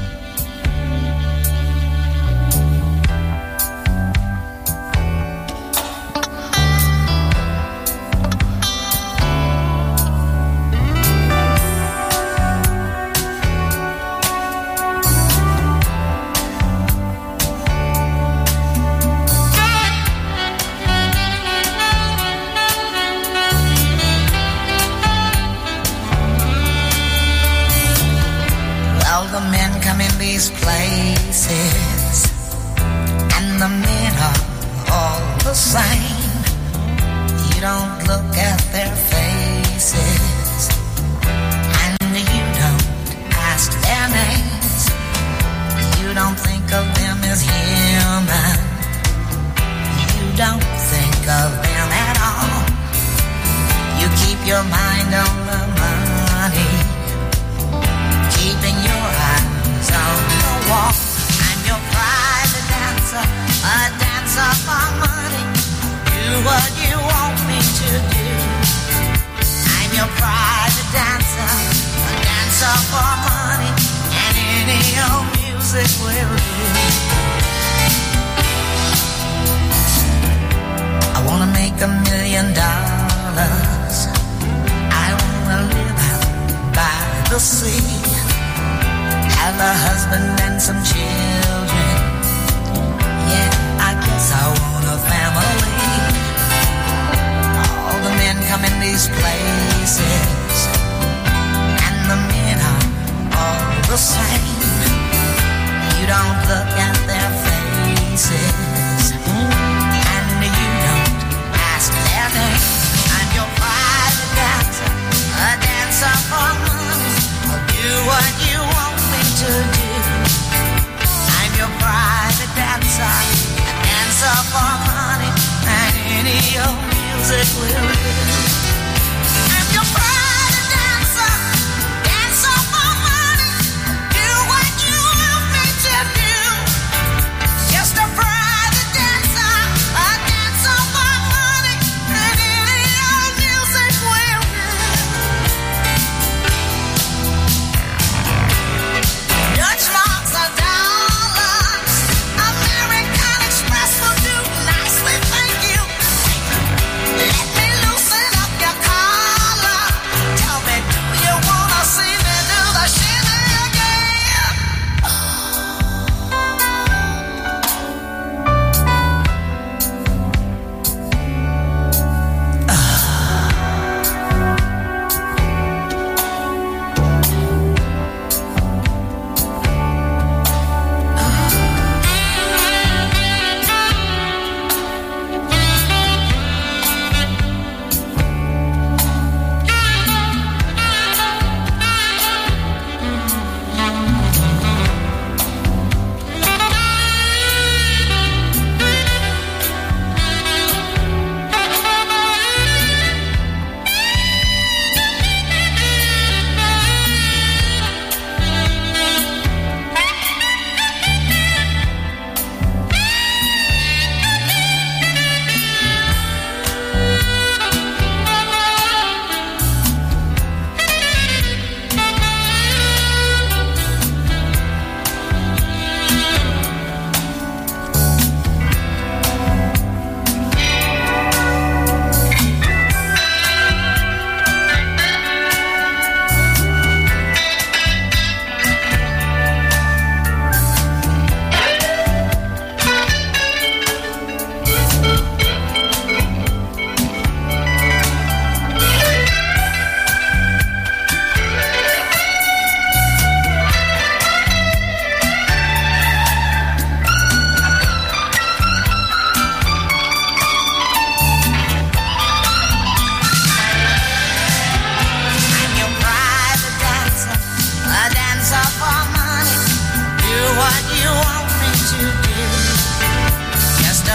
Places, and the men are all the same. You don't look at their faces, and you don't ask their names. You don't think of them as human. You don't think of them at all. You keep your mind on the money, keeping your eyes on the wall. I'm your private dancer, a dancer for money. Do what you want me to do. I'm your private dancer, a dancer for money, and any old music will do. I wanna make a million dollars. I wanna live out by the sea, have a husband and some children. Yeah, I guess I want a family. All the men come in these places, and the men are all the same. You don't look at their faces, and you don't ask their name. I'm your private dancer, a dancer for money. I'll do what you want me to do. I'm your private dancer, a dancer for money, and any old music will do. I'm your private dancer, dancer for money, do what you want me to do. Just a private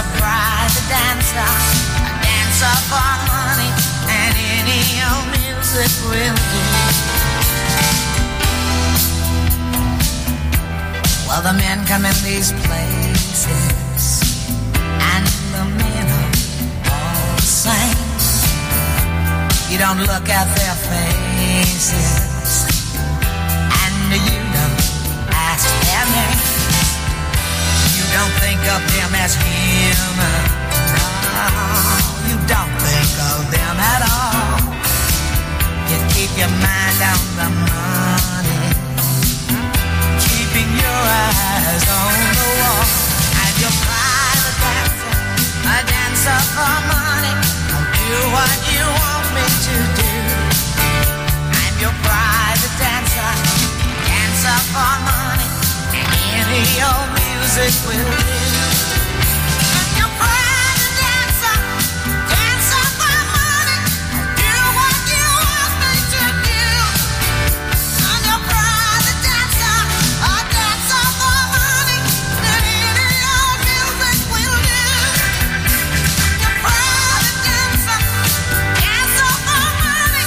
your private dancer, a dancer for money, and any old music will do. Well, the men come in these places, and the men are all the same. You don't look at their faces, and you don't ask their name. You don't think of them as human. No, you don't think of them at all. You keep your mind on the money, keeping your eyes on the wall. And your private dancer, a dancer for money, I'll do what you want me to do. I'm your private dancer, dancer for money, and any old music will do. I'm your private dancer, dancer for money, I'll do what you want me to do. I'm your private dancer, a dancer for money, and any old music will do. I'm your private dancer, dancer for money.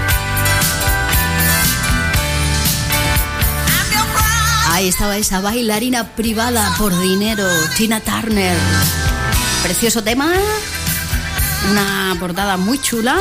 I'm your private. Ahí estaba esa bailarina privada por dinero, Tina Turner. Precioso tema, una portada muy chula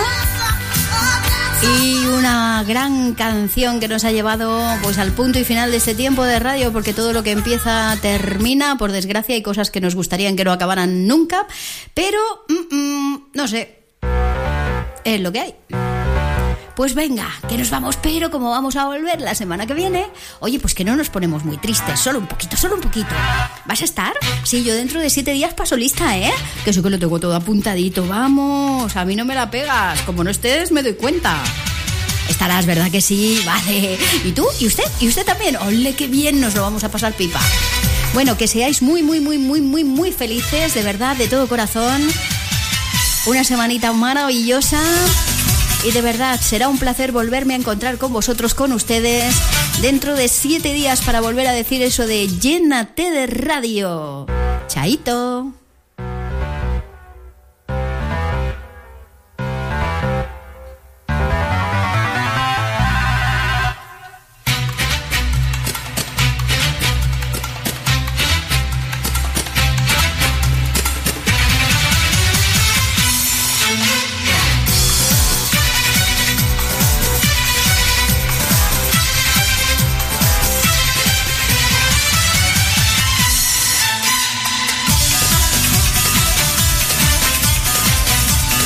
y una gran canción que nos ha llevado pues al punto y final de este tiempo de radio, porque todo lo que empieza termina, por desgracia. Hay cosas que nos gustarían que no acabaran nunca, pero mm, mm, no sé, es lo que hay. Pues venga, que nos vamos, pero como vamos a volver la semana que viene, oye, pues que no nos ponemos muy tristes, solo un poquito, solo un poquito. ¿Vas a estar? Sí, yo dentro de siete días paso lista, ¿eh? Que sí que lo tengo todo apuntadito, vamos, a mí no me la pegas, como no estés me doy cuenta. Estarás, ¿verdad que sí? Vale. ¿Y tú? ¿Y usted? ¿Y usted también? ¡Ole, qué bien! Nos lo vamos a pasar pipa. Bueno, que seáis muy, muy, muy, muy, muy, muy felices, de verdad, de todo corazón. Una semanita maravillosa. Y de verdad, será un placer volverme a encontrar con vosotros, con ustedes, dentro de siete días para volver a decir eso de llénate de radio. Chaito.